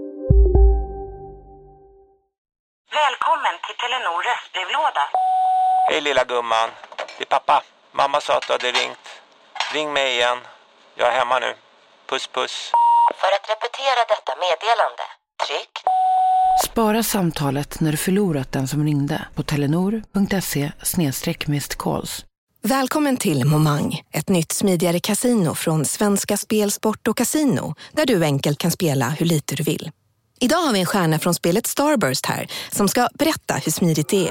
Välkommen till Telenor röstbrevlåda. Hej lilla gumman, det är pappa. Mamma sa att du hade ringt. Ring mig igen. Jag är hemma nu. Puss puss. För att repetera detta meddelande, tryck. Spara samtalet när du förlorat den som ringde på telenor.se snedstreck missed calls. Välkommen till Momang, ett nytt smidigare kasino från Svenska Spel, Sport och Casino, där du enkelt kan spela hur lite du vill. Idag har vi en stjärna från spelet Starburst här som ska berätta hur smidigt det är.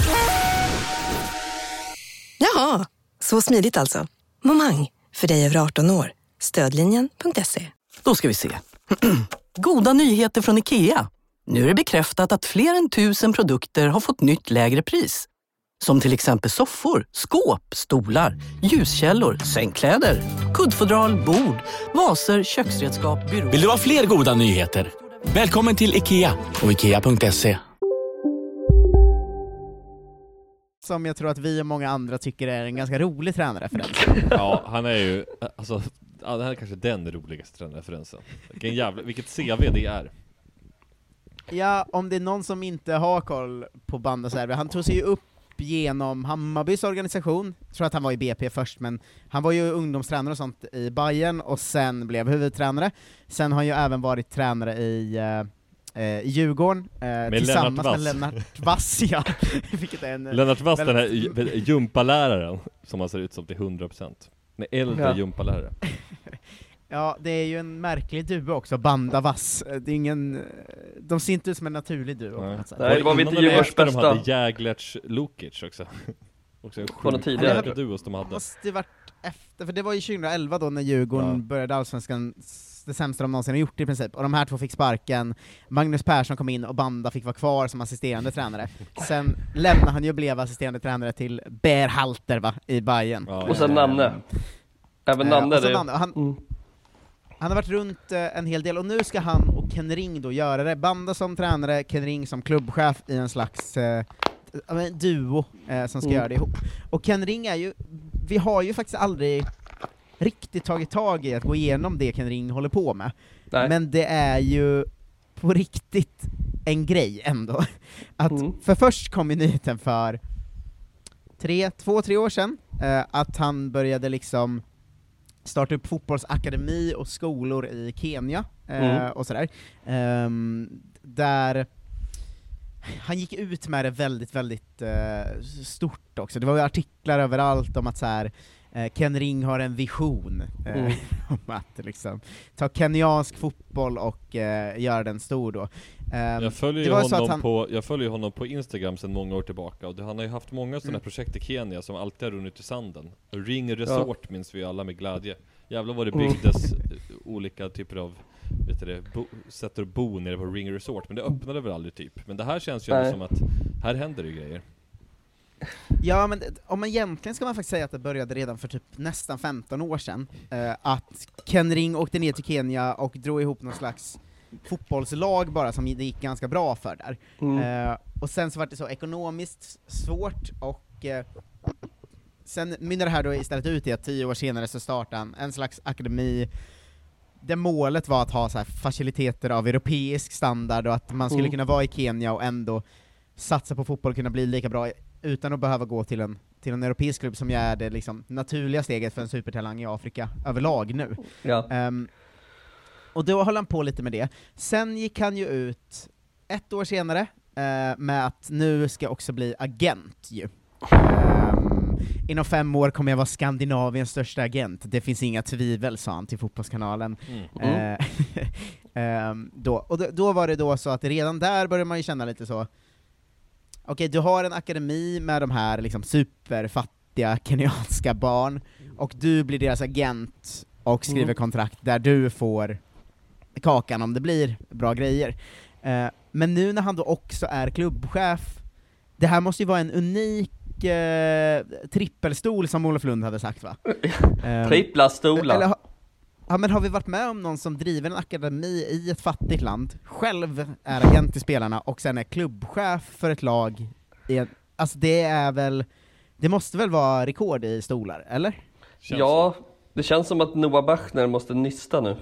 Jaha, så smidigt alltså. Momang, för dig över arton år. Stödlinjen punkt se. Då ska vi se. Goda nyheter från IKEA. Nu är det bekräftat att fler än tusen produkter har fått nytt lägre pris. Som till exempel soffor, skåp, stolar, ljuskällor, sängkläder, kuddfodral, bord, vaser, köksredskap, byråer. Vill du ha fler goda nyheter? Välkommen till IKEA och ikea punkt se. Som jag tror att vi och många andra tycker är en ganska rolig tränarreferens. Ja, han är ju, alltså, ja, det här är kanske den roligaste tränarreferensen. Vilken jävla, vilket C V det är. Ja, om det är någon som inte har koll på Banda så här, han tog sig ju upp genom Hammarbys organisation. Jag tror att han var i B P först, men han var ju ungdomstränare och sånt i Bayern och sen blev huvudtränare. Sen har han ju även varit tränare i eh, i Djurgården eh, med tillsammans Lennart Wass. med Lennart Wass, ja. Vilket är en, Lennart Wass, väldigt... den här gympaläraren som han ser ut som till hundra procent. En äldre ja. gympalärare. Ja, det är ju en märklig duo också, Banda Wass. Det är ingen, de ser inte ut som en naturlig duo. Nej, Nej det var inte Djurgårdens bästa. De hade Jäglerts Lukic också. Också en sjukt tidigare duos de hade. Måste det varit efter, för det var ju tjugoelva då när Djurgården ja. började Allsvenskan, det sämsta de någonsin har gjort i princip. Och de här två fick sparken, Magnus Persson kom in och Banda fick vara kvar som assisterande tränare. Sen lämnade han ju och blev assisterande tränare till Berhalter va, i Bayern. Ja, och sen Nanne. Även Nanne. Ja, Nanne. Han, mm. han har varit runt eh, en hel del, och nu ska han och Ken Ring då göra det. Banda som tränare, Ken Ring som klubbchef i en slags eh, duo eh, som ska mm. göra det ihop. Och Ken Ring är ju, vi har ju faktiskt aldrig riktigt tagit tag i att gå igenom det Ken Ring håller på med. Nej. Men det är ju på riktigt en grej ändå. Att, mm. För först kom ju nyheten för tre, två, tre år sedan eh, att han började liksom starta upp fotbollsakademi och skolor i Kenya eh, mm. och sådär. Um, där han gick ut med det väldigt, väldigt uh, stort också. Det var ju artiklar överallt om att så här, uh, Ken Ring har en vision uh, mm. om att liksom ta kenyansk fotboll och uh, göra den stor då. Um, jag följer honom han... på jag följer honom på Instagram sedan många år tillbaka, och det, han har ju haft många sådana mm. projekt i Kenya som alltid har runnit i sanden. Ring Resort ja. minns vi alla med glädje. Jävlar vad det byggdes mm. olika typer av vet du det, bo, sätter att bo nere på Ring Resort, men det öppnade väl aldrig typ. Men det här känns ju ändå som att här händer det grejer. Ja, men om man egentligen ska man faktiskt säga att det började redan för typ nästan femton år sedan. Eh, att Ken Ring åkte ner till Kenya och drog ihop någon slags fotbollslag bara som det gick ganska bra för där. Mm. Eh, och sen så var det så ekonomiskt svårt, och eh, sen mynnade det här då istället ut i att tio år senare så startade han en slags akademi där målet var att ha så här faciliteter av europeisk standard, och att man skulle mm. kunna vara i Kenya och ändå satsa på fotboll och kunna bli lika bra utan att behöva gå till en, till en europeisk klubb, som ju är det liksom naturliga steget för en supertalang i Afrika överlag nu. Ja. Um, och då höll han på lite med det. Sen gick han ju ut ett år senare uh, med att nu ska också bli agent ju. Um, inom fem år kommer jag vara Skandinaviens största agent. Det finns inga tvivel, sa han till Fotbollskanalen. Mm. Uh, um, då, och då, då var det då så att redan där började man ju känna lite så, okej, okay, du har en akademi med de här liksom superfattiga kenyanska barn, och du blir deras agent och skriver mm. kontrakt där du får kakan om det blir bra grejer. Uh, men nu när han då också är klubbchef, det här måste ju vara en unik uh, trippelstol som Olof Lund hade sagt, va? Uh, Trippla stolar. Eller, ja, men har vi varit med om någon som driver en akademi i ett fattigt land, själv är agent till spelarna och sen är klubbchef för ett lag i en, alltså det är väl, det måste väl vara rekord i stolar, eller? Känns ja, så. Det känns som att Noah Bachner måste nysta nu.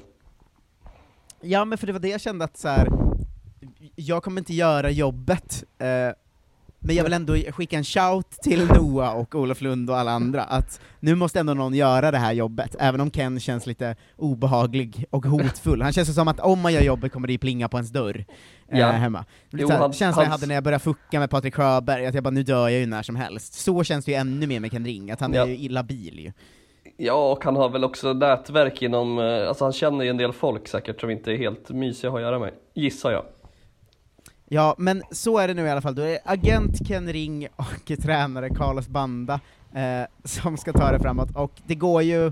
Ja, men för det var det jag kände att så här, jag kommer inte göra jobbet, eh, men jag vill ändå skicka en shout till Noah och Olof Lund och alla andra, att nu måste ändå någon göra det här jobbet, även om Ken känns lite obehaglig och hotfull. Han känns som att om man gör jobbet kommer det plinga på ens dörr eh, ja. hemma. Jo, så här, han, känslan jag hade när jag började fucka med Patrik Sjöberg, att jag bara, nu dör jag ju när som helst. Så känns det ju ännu mer med Ken Ring, att han ja. är ju illabil ju. Ja, och han har väl också nätverk inom, alltså han känner ju en del folk säkert som inte är helt mysiga att göra med, gissar jag. Ja, men så är det nu i alla fall. Då är det agent Ken Ring och tränare Carlos Banda eh, som ska ta det framåt, och det går ju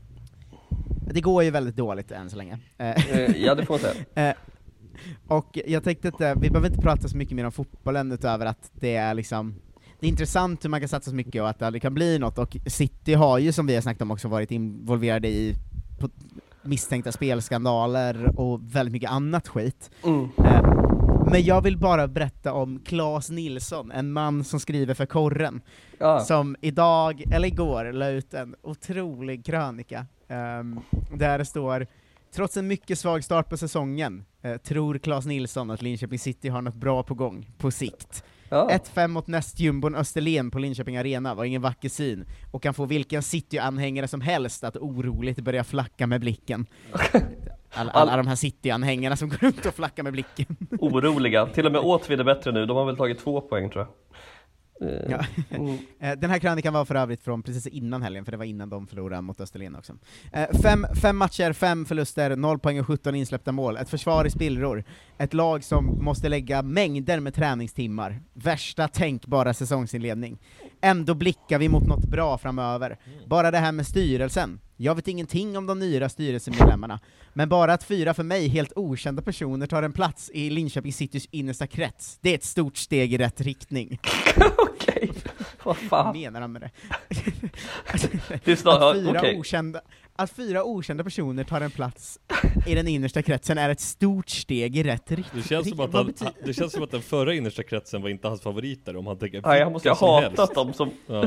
det går ju väldigt dåligt än så länge. Eh, ja, det får man säga. Eh, och jag tänkte att eh, vi behöver inte prata så mycket mer om fotbollen utöver att det är liksom det är intressant hur man kan satsa så mycket och att det kan bli något, och City har ju, som vi har snackat om, också varit involverade i på misstänkta spelskandaler och väldigt mycket annat skit. Mm. Men jag vill bara berätta om Claes Nilsson, en man som skriver för Korren, ja. som idag, eller igår, la ut en otrolig krönika um, där det står: trots en mycket svag start på säsongen eh, tror Claes Nilsson att Linköping City har något bra på gång på sikt. Ja. ett fem mot nästjumbon Österlen på Linköping Arena var ingen vacker syn och kan få vilken City-anhängare som helst att oroligt börja flacka med blicken. Alla, alla de här City-anhängarna som går runt och flackar med blicken. Oroliga. Till och med Åtvid är bättre nu. De har väl tagit två poäng, tror jag. Ja. Mm. Den här krönikan var för övrigt från precis innan helgen, för det var innan de förlorade mot Österlen också. Fem, fem matcher, fem förluster, noll poäng och sjutton insläppta mål. Ett försvar i spillror. Ett lag som måste lägga mängder med träningstimmar. Värsta tänkbara säsongsinledning. Ändå blickar vi mot något bra framöver. Bara det här med styrelsen. Jag vet ingenting om de nya styrelsemedlemmarna, men bara att fyra för mig helt okända personer tar en plats i Linköping Citys innersta krets, det är ett stort steg i rätt riktning. Okej, vad fan vad menar han med det? Just att, fyra okay. okända, att fyra okända personer tar en plats i den innersta kretsen är ett stort steg i rätt riktning. Det känns som att, han, det känns som att den förra innersta kretsen var inte hans favoriter, om han tänker. Nej, han måste ha hatat dem som... Ja.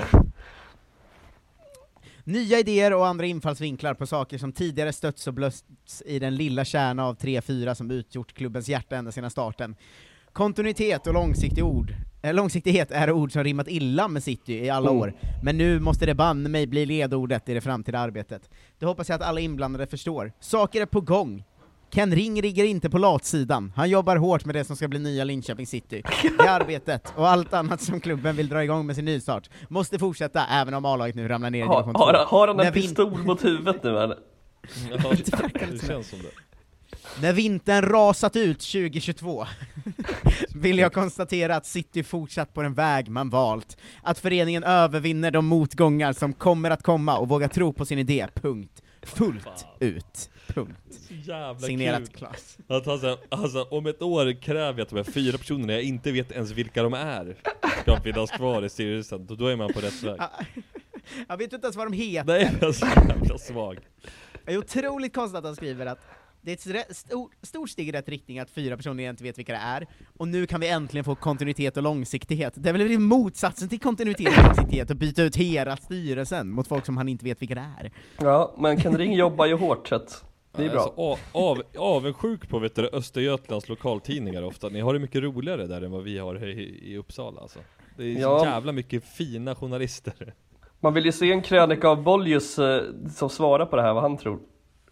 Nya idéer och andra infallsvinklar på saker som tidigare stötts och blötts i den lilla kärna av tre fyra som utgjort klubbens hjärta ända sedan starten. Kontinuitet och långsiktig ord. Eh, långsiktighet är ord som rimmat illa med City i alla Mm. år, men nu måste det banne mig bli ledordet i det framtida arbetet. Det hoppas jag att alla inblandade förstår. Saker är på gång. Ken Ring rigger inte på latsidan. Han jobbar hårt med det som ska bli nya Linköping City. Det arbetet och allt annat som klubben vill dra igång med sin nystart måste fortsätta, även om A-laget nu ramlar ner i ha, division två. har, har han en När pistol vin- mot huvudet nu, eller? Ja, det känns som det. När vintern rasat ut tjugohundratjugotvå vill jag konstatera att City fortsatt på den väg man valt. Att föreningen övervinner de motgångar som kommer att komma och vågar tro på sin idé, punkt. Fullt ut, punkt. Jävla Signerat kul. Klass. Att alltså, alltså, om ett år kräver jag att de här fyra personerna jag inte vet ens vilka de är ska finnas kvar i styrelsen. Då, då är man på rätt väg. Jag vet inte ens vad de heter. Nej, jag är så jävla svag. Det är otroligt konstigt att han skriver att det är ett re- stor, stort steg i rätt riktning att fyra personer inte vet vilka det är, och nu kan vi äntligen få kontinuitet och långsiktighet. Det är väl motsatsen till kontinuitet och långsiktighet att byta ut hela styrelsen mot folk som han inte vet vilka det är. Ja, men Ken Ring jobbar ju hårt, så att det är bra. Alltså, av, av, avundsjuk på vet du, Östergötlands lokaltidningar ofta. Ni har det mycket roligare där än vad vi har i, i Uppsala. Alltså. Det är Ja. så jävla mycket fina journalister. Man vill ju se en krönika av Bollius eh, som svarar på det här, vad han tror.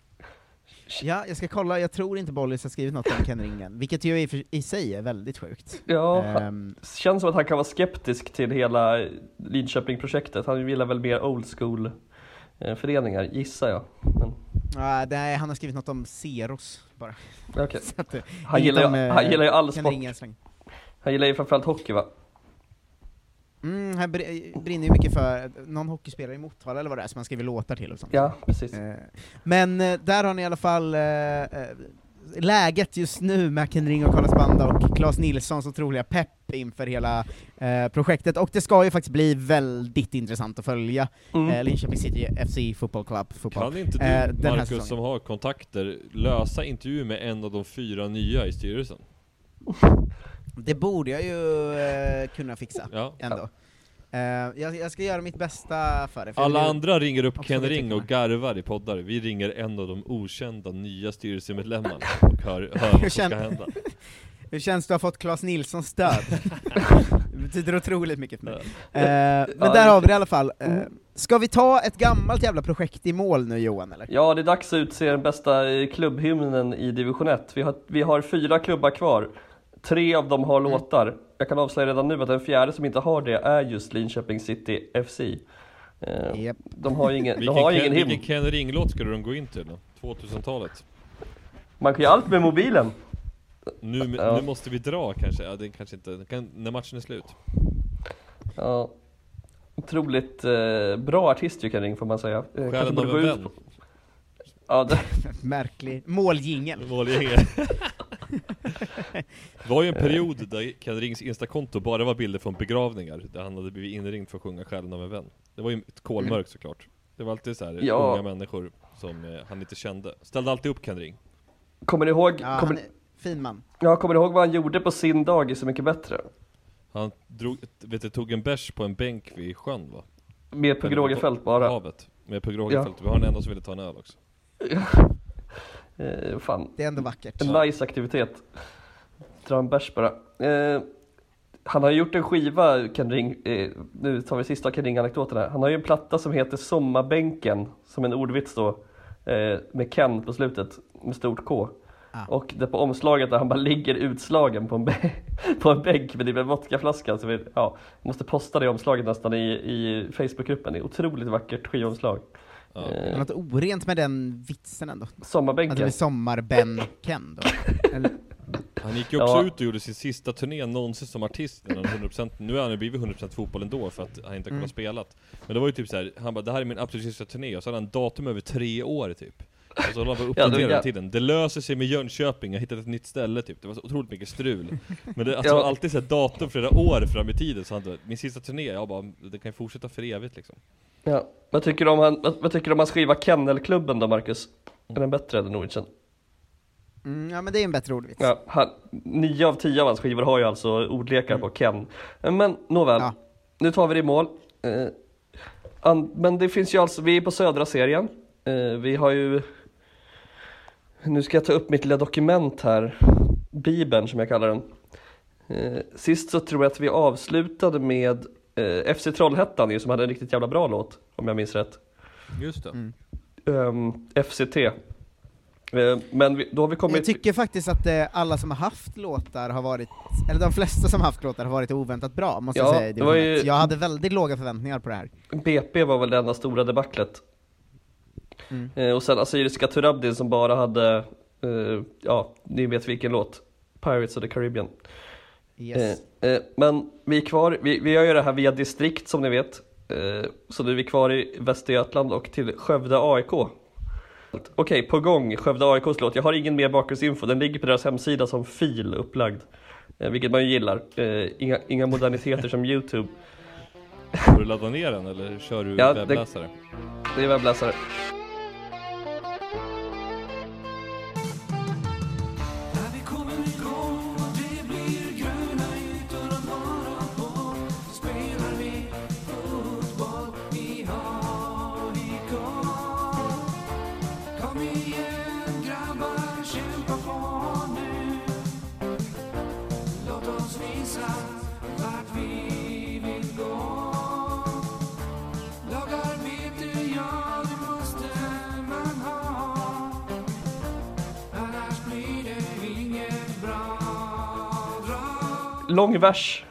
Ja, jag ska kolla, jag tror inte Bollius har skrivit något om Ken Ringen, vilket ju i, för, i sig är väldigt sjukt. Ja, um, känns som att han kan vara skeptisk till hela Linköping-projektet. Han vill väl mer old school eh, föreningar, gissar jag. Men... uh, nej, han har skrivit något om Zeros bara. Okay. Så att, han, gillar ju, om, uh, han gillar ju all Ken sport. Ringen släng. Han gillar ju framförallt hockey, va? Mm, han br- brinner ju mycket för någon hockeyspelare i Motala eller vad det är som han skriver låtar till och sånt. Ja, precis. Eh, men eh, där har ni i alla fall eh, eh, läget just nu med Ken Ring och Carlos Banda och Claes Nilssons otroliga pepp inför hela eh, projektet, och det ska ju faktiskt bli väldigt intressant att följa Mm. eh, Linköping City F C Football Club fotboll. Kan inte du, eh, den här Marcus, säsongen. som har kontakter, lösa intervju med en av de fyra nya i styrelsen? Det borde jag ju eh, kunna fixa Ja. ändå. Uh, jag, jag ska göra mitt bästa för det. För Alla jag andra ringer upp också Ken vet Ring jag och garvar i poddar. Vi ringer en av de okända nya styrelsemedlemmarna och hör, hör vad som ska känner- hända. Hur känns det att ha fått Claes Nilssons stöd? Det betyder otroligt mycket för mig. Uh, men där har vi det i alla fall. Uh, ska vi ta ett gammalt jävla projekt i mål nu, Johan, eller? Ja, det är dags att utse den bästa eh, klubbhymnen i division ett. Vi har, vi har fyra klubbar kvar. Tre av dem har Mm. låtar. Jag kan avslöja redan nu att den fjärde som inte har det är just Linköping City F C. Eh, Yep. De har ingen, de Vilken, har Ken, ingen hymn. vilken Ken Ring-låt skulle de gå in till då? tvåtusentalet. Man kan ju allt med mobilen. Nu, Ja. nu måste vi dra kanske. Ja, det kanske inte. Det kan, när matchen är slut. Ja. Otroligt eh, bra artist ju, Ken Ring, får man säga. Eh, kanske Själen borde av gå en ut vän. på- Ja, det... Märklig måljingel. Måljingel. Det var ju en period där Ken Rings Instakonto bara var bilder från begravningar, där han hade blivit inringd för att sjunga Själen av en vän. Det var ju ett kolmörk såklart. Det var alltid så här ja. unga människor som eh, han inte kände. Ställde alltid upp Ken Ring. Kommer ni ihåg? Ja, kommer, han är fin man. Ja, kommer ni ihåg vad han gjorde på sin dag i Så mycket bättre? Han drog, vet du, tog en bärs på en bänk vid sjön, va? Med på Grågefält bara. Havet. Med på Grågefält. Ja. Vi har en enda som ville ta en öl också. eh, fan. Det är ändå vackert. En nice aktivitet. Dra en bärs bara. Eh, han har gjort en skiva, Ken Ring. Eh, nu tar vi sista Ken Ring-anekdoten här. Han har ju en platta som heter Sommarbänken, som en ordvits då. Eh, med Ken på slutet, med stort K. Ah. Och det på omslaget där han bara ligger utslagen på en, bä- på en bänk med en vodkaflaska. Så vi ja, måste posta det omslaget nästan i, i Facebookgruppen. Det är otroligt vackert skivomslag. Ja. Eh. Något orent med den vitsen ändå. Sommarbänken. Att det är sommarbänken då. Eller? Han gick ju också ja. ut och gjorde sin sista turné någonsin som artist. hundra procent, nu är han ju blivit hundra procent fotboll ändå för att han inte har kunnat mm. spela. Men det var ju typ så här, han bara, det här är min absolut sista turné. Och så hade han datum över tre år typ. Och så håller han bara uppdatera ja, hela tiden. Det löser sig med Jönköping, jag hittade ett nytt ställe typ. Det var så otroligt mycket strul. Men det alltså, ja. var alltid så här datum flera år fram i tiden. Så han, min sista turné, jag bara, det kan ju fortsätta för evigt liksom. Ja, vad tycker du om han, vad, vad tycker du om hans skiva Kennelklubben då, Marcus? Är den bättre än Norwegian? Mm, ja, men det är en bättre ordvits. Ja, han, nio av tio av hans skivor har ju alltså ordlekar mm. på Ken. Men nåväl, ja. nu tar vi det i mål. Eh, an, men det finns ju alltså, vi är på södra serien. Eh, vi har ju, nu ska jag ta upp mitt lilla dokument här, Bibeln som jag kallar den. Eh, sist så tror jag att vi avslutade med eh, F C Trollhättan ju, som hade en riktigt jävla bra låt, om jag minns rätt. Just det. Mm. Um, F C T. Men vi, då har vi kommit... Jag tycker faktiskt att eh, alla som har haft låtar har varit, eller de flesta som har haft låtar har varit oväntat bra, måste ja, jag säga. Det var ju... Jag hade väldigt låga förväntningar på det här. B P var väl det enda stora debaclet. Mm. Eh, och sen Assyriska Turabdin som bara hade, eh, ja, ni vet vilken låt. Pirates of the Caribbean. Yes. Eh, eh, men vi är kvar, vi, vi gör ju det här via distrikt som ni vet. Eh, så nu är vi kvar i Västergötland och till Skövde A I K. Okej, okay, på gång Skövde A I K:s låt. Jag har ingen mer bakgrundsinfo. Den ligger på deras hemsida som fil upplagd, eh, vilket man ju gillar. eh, inga, inga moderniteter som YouTube. Får du ladda ner den eller kör du ja, webbläsare? Det, det är webbläsare. Lång vers.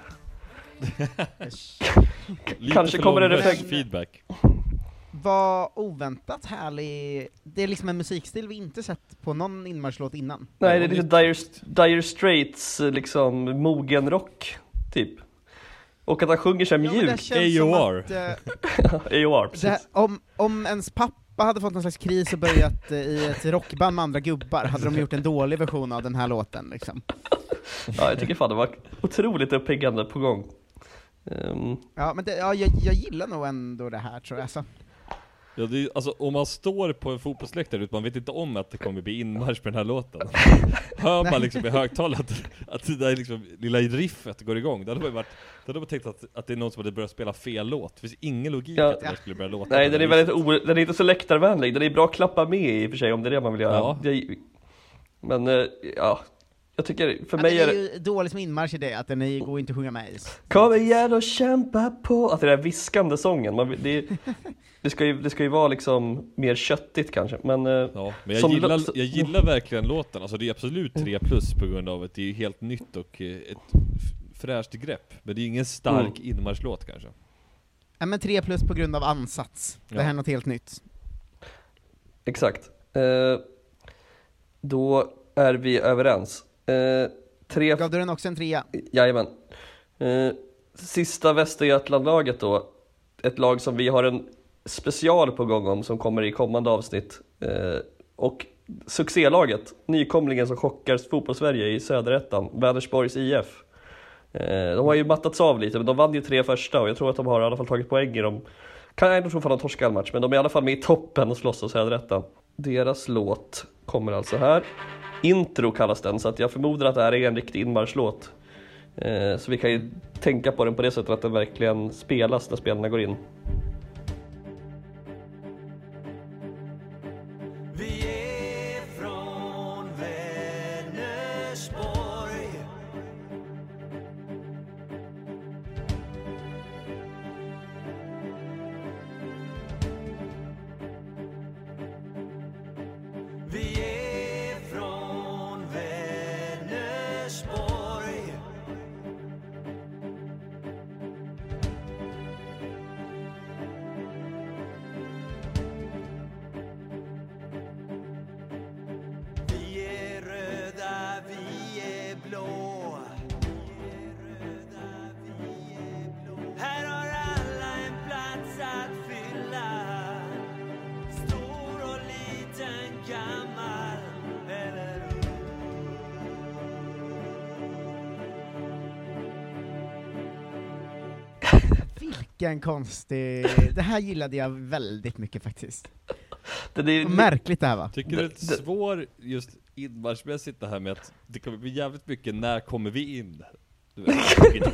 Kanske kommer det reflekt. Feedback. Var oväntat härlig. Det är liksom en musikstil vi inte sett på någon inmarschlåt innan. Nej, det är lite Dire, Dire Straits liksom mogen rock typ. Och att han sjunger sig mjukt. A O R. A O R, precis. Det, om, om ens pappa hade fått någon slags kris och börjat i ett rockband med andra gubbar, hade de gjort en dålig version av den här låten liksom. Ja, jag tycker fan det var otroligt uppiggande på gång. Um... Ja, men det, ja, jag, jag gillar nog ändå det här, tror jag. Så. Ja, det är, alltså, om man står på en fotbollsläktare, man vet inte om att det kommer bli inmarsch på den här låten. Hör man liksom i högtalet att, att det där liksom, lilla riffet går igång. Då hade man, varit, då hade man tänkt att, att det är någon som hade börjat spela fel låt. Det finns ingen logik ja. att man skulle börja låta. Nej, den är, väldigt o- den är inte så läktarvänlig. Den är bra att klappa med i och för sig, om det är det man vill göra. Ja. Det, men, ja... Jag tycker, för att mig är det är ju dåligt som inmarsch i det, att den är, går inte att sjunga med i. Kom igen och kämpa på. Att det där viskande sången, man, det, det, ska ju, det ska ju vara liksom mer köttigt kanske. Men, ja, men jag, gillar, jag gillar verkligen låten. Alltså det är absolut tre plus på grund av att det är helt nytt och ett fräscht grepp. Men det är ingen stark mm. inmarschlåt kanske. Ja, men tre plus på grund av ansats. Det här är något helt nytt. Exakt. Eh, då är vi överens. Eh, tre... Gav du den också en trea? Jajamän. Eh, sista Västergötlandlaget då. Ett lag som vi har en special på gång om, som kommer i kommande avsnitt. Eh, och succélaget, nykomlingen som chockar fotbollssverige i Söderettan, Vänersborgs I F. Eh, de har ju mattats av lite, men de vann ju tre första och jag tror att de har i alla fall tagit poäng i dem. Kan jag inte tro för någon torskallmatch, men de är i alla fall med i toppen och slåss av Söderettan. Deras låt kommer alltså här. Intro kallas den, så att jag förmodar att det här är en riktig inmarschlåt. Eh, så vi kan ju tänka på den på det sättet att den verkligen spelas när spelarna går in. Vilken konstig... Det här gillade jag väldigt mycket faktiskt. Det är märkligt det här, va? Tycker du det är svår just inmarschmässigt det här med att det kommer bli jävligt mycket när kommer vi in? Du vet,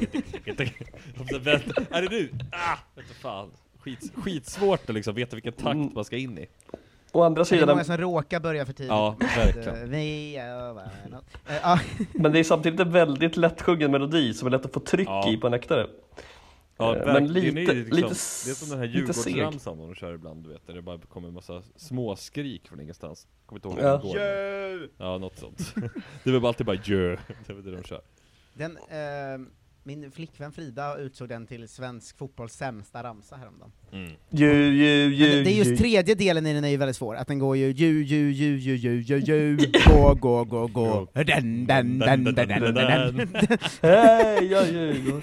är det nu? Ah, vet du fan. Skit, skitsvårt att liksom veta vilken takt man ska in i. Å andra sidan... Det är många som råkar börja för tidigt. Ja, verkligen. Vi är något. Men det är samtidigt en väldigt lättsjungen melodi som är lätt att få tryck ja. i på en äktare. Ja, men lite, det är, liksom, lite, det är som den här Djurgårdsramsan de kör ibland, du vet, där det bara kommer en massa små skrik från ingenstans. Kommer inte ihåg ja. Går. Ja, något sånt. Det är väl alltid bara jö, det är det de kör. Den, eh, min flickvän Frida utsåg den till svensk fotbolls sämsta ramsa häromdagen. Mm. Ju, ju, ju, det är just tredje delen i den är ju väldigt svår, att den går ju ju, ju, ju, ju, ju, ju, ju, gå, gå, gå, gå, den, den, den, den, den, den, hej, jag ljuger.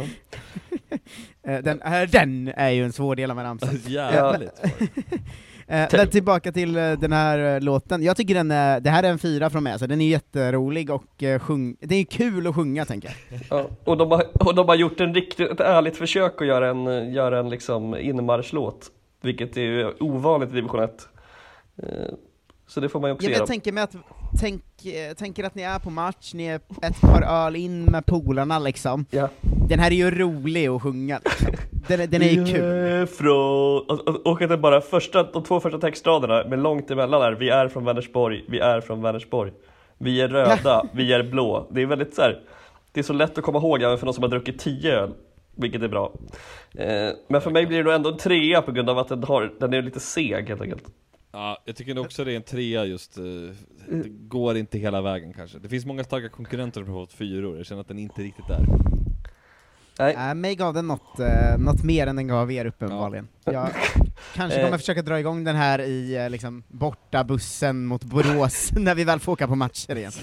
Den, den är ju en svår del av en ramsa. Jävligt. Men tillbaka till den här låten. Jag tycker den är, det här är en fyra från mig, så den är jätterolig och sjung, det är kul att sjunga, tänker jag. Ja, och, de har, och de har gjort en riktigt, ett ärligt försök att göra en, göra en liksom inmarschlåt, vilket är ju ovanligt i division ett. Så det får man ju också ja, göra. Jag tänker mig att tänk, tänker att ni är på match, ni är ett par öl in med polarna liksom. Ja. Den här är ju rolig att sjunga. Den, den är ju kul. Från, och, och att det bara första, de två första textraderna med långt emellan där. Vi är från Vänersborg, vi är från Vänersborg. Vi är röda, ja. Vi är blå. Det är väldigt så här, det är så lätt att komma ihåg även för någon som har druckit tio öl, vilket är bra. Eh, men för mig blir det nog ändå en trea på grund av att den, har, den är lite seg helt enkelt. Ja, jag tycker också det är en trea just. Det går inte hela vägen kanske. Det finns många starka konkurrenter på fyror. Jag känner att den inte riktigt är. Nej. Äh, mig gav den något, uh, något mer än den gav er uppenbarligen. Ja. Jag kanske kommer försöka dra igång den här i uh, liksom, borta bussen mot Borås när vi väl får åka på matcher igen.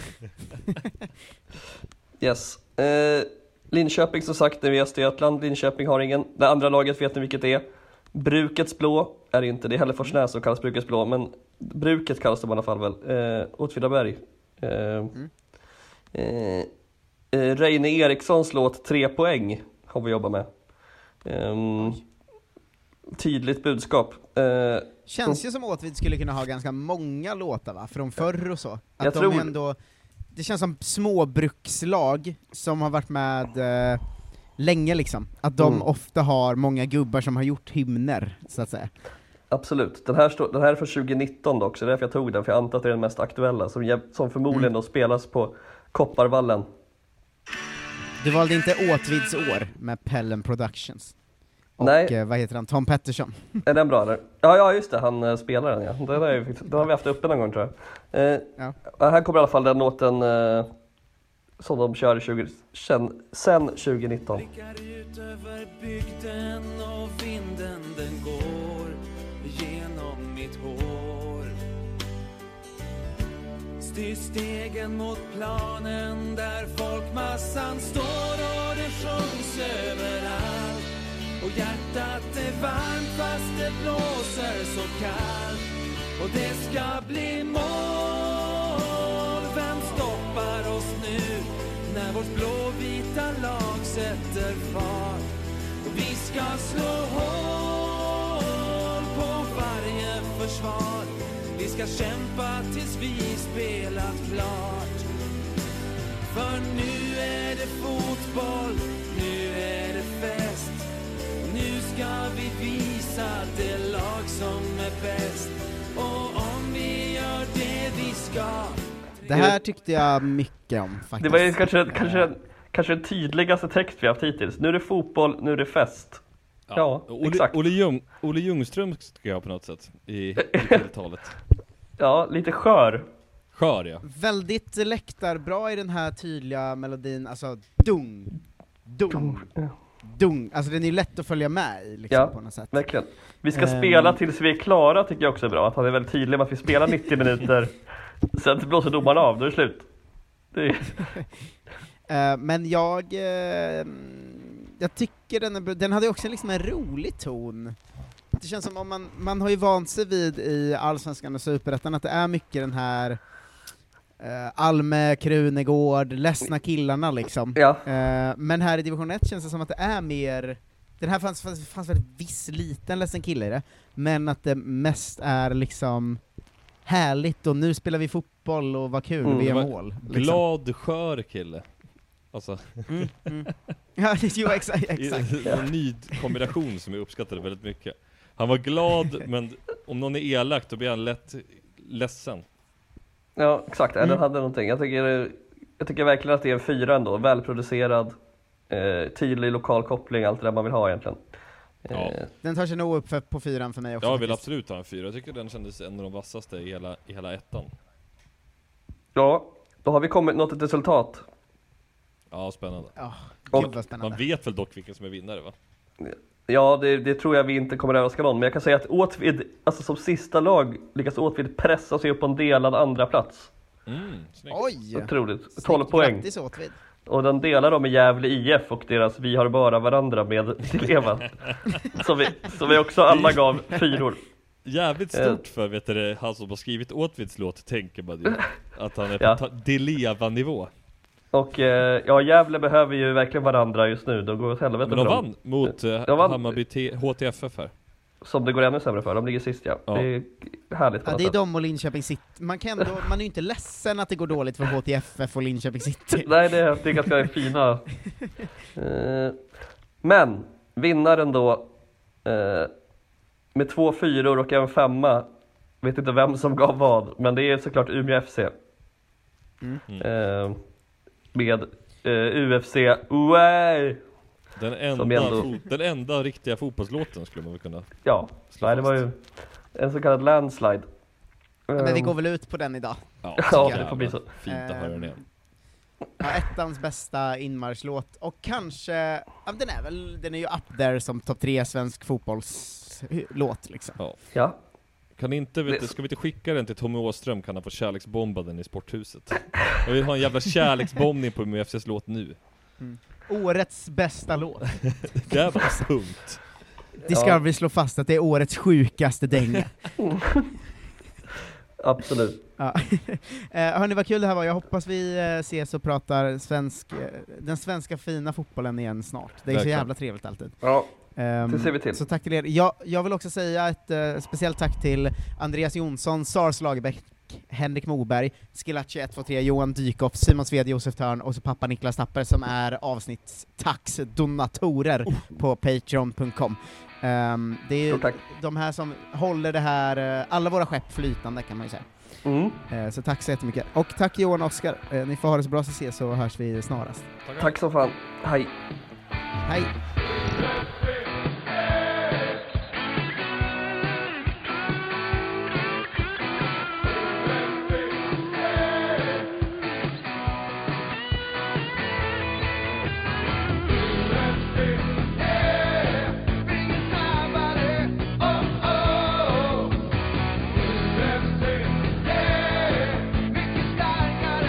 Yes. Uh, Linköping som sagt, är i Östergötland. Linköping har ingen. Det andra laget vet ni vilket det är. Brukets blå är det inte. Det är Hälleforsnäs som kallas Brukets blå. Men Bruket kallas det i alla fall väl. Uh, Åtvidaberg. Uh, mm. uh, Uh, Reine Erikssons låt Tre poäng har vi jobbat med. Um, tydligt budskap. Uh, Känns ju som Åtvid skulle kunna ha ganska många låtar, va? Från förr och så. Att jag de tror... ändå, det känns som småbrukslag som har varit med uh, länge liksom. Att de mm. ofta har många gubbar som har gjort hymner, så att säga. Absolut. Den här, stå, den här är från tjugonitton dock, så därför jag tog den. För jag antar att det är den mest aktuella. Som, som förmodligen mm. då spelas på Kopparvallen. Du valde inte Åtvids år med Pellen Productions. Och Nej. Eh, vad heter han? Tom Pettersson. Är den bra eller? Ja, ja just det, han uh, spelar den ja. Den, är ju, den har vi haft uppe någon gång tror jag. Uh, ja. Här kommer i alla fall den låten uh, som de kör tjugo, sen, sen tjugonitton. Blickar ut över bygden och vinden den går genom mitt hår. Styr stegen mot planen där folkmassan står och det sjungs överallt. Och hjärtat är varmt fast det blåser så kallt. och det ska bli mål. Vem stoppar oss nu när vårt blåvita lag sätter fart? Vi ska slå hål på varje försvar. Vi ska kämpa tills vi spelat klart. För nu är det fotboll, nu är det fest. Nu ska vi visa det lag som är bäst. Och om vi gör det vi ska. Det här tyckte jag mycket om faktiskt. Det var ju kanske, kanske, kanske den tydligaste text vi haft hittills. Nu är det fotboll, nu är det fest. Ja, ja Olle, exakt. Olle, Ljung, Olle Ljungström ska jag på något sätt i, i tilltalet. Ja, lite skör. Skör, ja. Väldigt läktarbra i den här tydliga melodin, alltså dung, dung, dung. Alltså den är ju lätt att följa med i liksom, ja, på något sätt. Verkligen. Vi ska um, spela tills vi är klara tycker jag också är bra. Att han är väldigt tydlig med att vi spelar nittio minuter. Sen blåser domaren av, då är det slut. Det är... uh, men jag uh, jag tycker den, är, den hade också liksom en rolig ton. Det känns som om man, man har ju vant sig vid i Allsvenskan och Superettan att det är mycket den här uh, Alme, Krunegård, ledsna killarna liksom. Ja. Uh, men här i division ett känns det som att det är mer, den här fanns, fanns, fanns väl viss liten ledsen kille i det, men att det mest är liksom härligt och nu spelar vi fotboll och vad kul, mm, vi gör mål. Liksom. Glad, skör kille. Alltså. Mm, mm. Ja, jo, exakt. exakt. En ny kombination som jag uppskattade väldigt mycket. Han var glad, men om någon är elak då blir han lätt ledsen. Ja, exakt. Mm. Den hade någonting. Jag tycker, jag tycker verkligen att det är en fyra ändå. Välproducerad, eh, tydlig lokal koppling, allt det där man vill ha egentligen. Ja. Eh. Den tar sig nog upp för, på fyran för mig också. Jag vill absolut ha en fyra. Jag tycker den kändes en av de vassaste i hela, i hela ettan. Ja, då har vi kommit något ett resultat. Ja, spännande. Oh, och, spännande. Man vet väl dock vilken som är vinnare, va? Ja, det, det tror jag vi inte kommer att överraska någon. Men jag kan säga att Åtvid, alltså som sista lag, lyckas Åtvid pressa sig upp på en delad andra plats. Mm, snyggt. Oj! Otroligt. tolv poäng. Grattis Åtvid. Och den delar de med Gävle I F och deras Vi har bara varandra med Sileva. så, vi, så vi också alla gav fyror. Jävligt stort för, vet du, han som har skrivit Åtvids låt, tänker man ju. Att han är på ja. ta- Deleva-nivå. Och eh, ja, Gävle behöver ju verkligen varandra just nu. De går åt helvete. Men de vann mot eh, de vann. Hammarby T- H T F F här. Som det går ännu sämre för. De ligger sist, ja. ja. Det är härligt. Ja, det är de och Linköping City. Man, kan ändå, man är ju inte ledsen att det går dåligt för H T F F och Linköping City. Nej, det är, det är ganska fina. eh, men, vinnaren då eh, med två fyror och en femma. Vet inte vem som gav vad. Men det är såklart Umeå F C. Mm. Eh, med eh, U F C Uey. Den enda, ändå... fo- den enda riktiga fotbollslåten skulle man väl kunna. Ja, nej, det var ju en så kallad landslide. Ja, men vi går väl ut på den idag. Ja, ja det får bli så. Fint att höra den igen. Ja, ettans bästa inmarschlåt. Och kanske, ja, den är väl, den är ju up there som topp tre svensk fotbollslåt liksom. Ja. ja. Kan inte, vet du, ska vi inte skicka den till Tommy Åström, kan han få kärleksbomba den i sporthuset. Jag vill ha en jävla kärleksbombning på U F C:s låt nu. Mm. Årets bästa låt. Det är bara sunt. Discovery ja. slår fast att det är årets sjukaste dänga. Absolut. Ja. Hörni, vad kul det här var. Jag hoppas vi ses och pratar svensk, den svenska fina fotbollen igen snart. Det är Verkligen. Så jävla trevligt alltid. Ja. Det ser vi till. Så tack till er. Jag, jag vill också säga ett uh, speciellt tack till Andreas Jonsson, Sars Lagerbäck, Henrik Moberg, Skilacci ett två tre, Johan Dykhoff, Simon Sved, Josef Törn och så pappa Niklas Tapper som är avsnittstaxdonatorer oh. på patreon punkt com. Um, det är ju de här som håller det här, uh, alla våra skepp flytande kan man ju säga. Mm. Uh, så tack så jättemycket. Och tack Johan och Oskar. Uh, ni får ha det så bra, så ses och hörs vi snarast. Tack, tack så fan. Hej. Hej.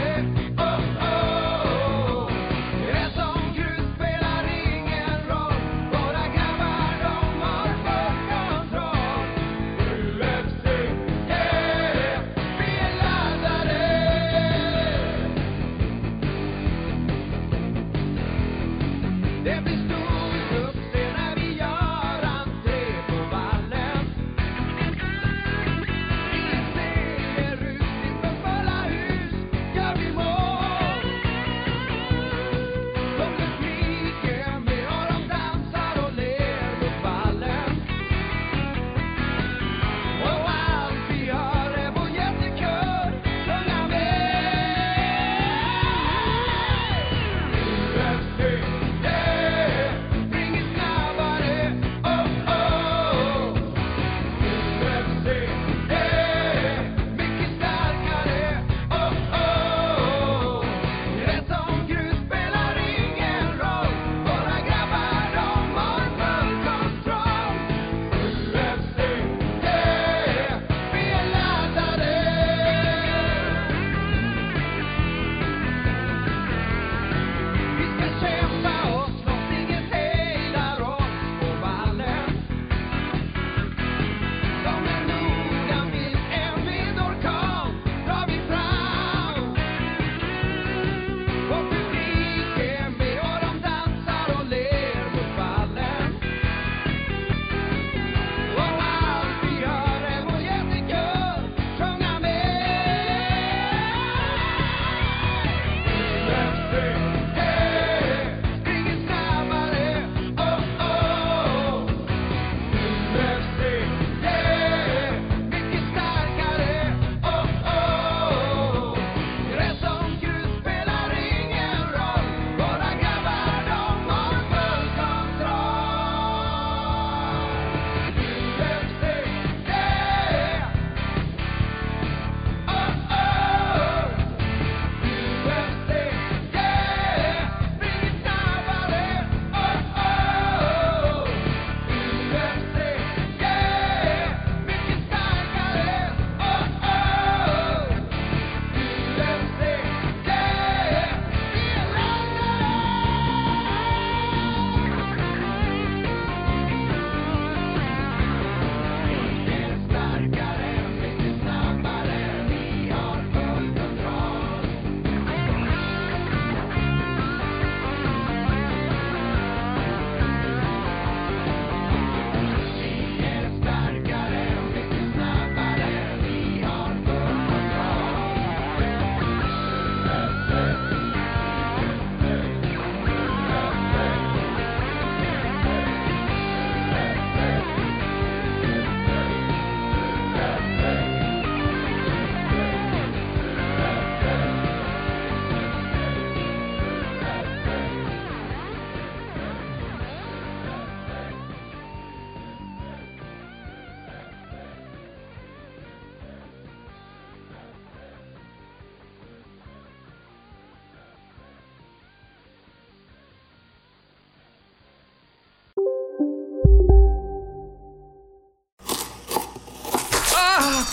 Ingen roll.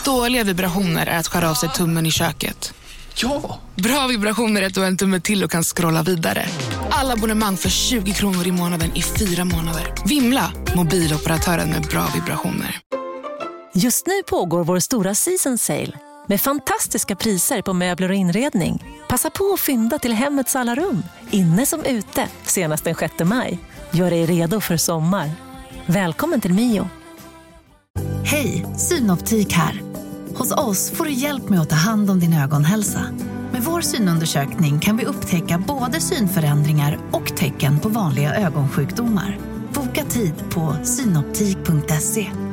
Dåliga vibrationer är att skära av sig tummen i köket. Ja! Bra vibrationer är att du har en tumme till och kan scrolla vidare. Alla abonnemang för tjugo kronor i månaden i fyra månader. Vimla! Mobiloperatören med bra vibrationer. Just nu pågår vår stora season sale med fantastiska priser på möbler och inredning. Passa på att fynda till hemmets alla rum, inne som ute, senast den sjätte maj. Gör dig redo för sommar. Välkommen till Mio. Hej, Synoptik här. Hos oss får du hjälp med att ta hand om din ögonhälsa. Med vår synundersökning kan vi upptäcka både synförändringar och tecken på vanliga ögonsjukdomar. Boka tid på synoptik punkt se.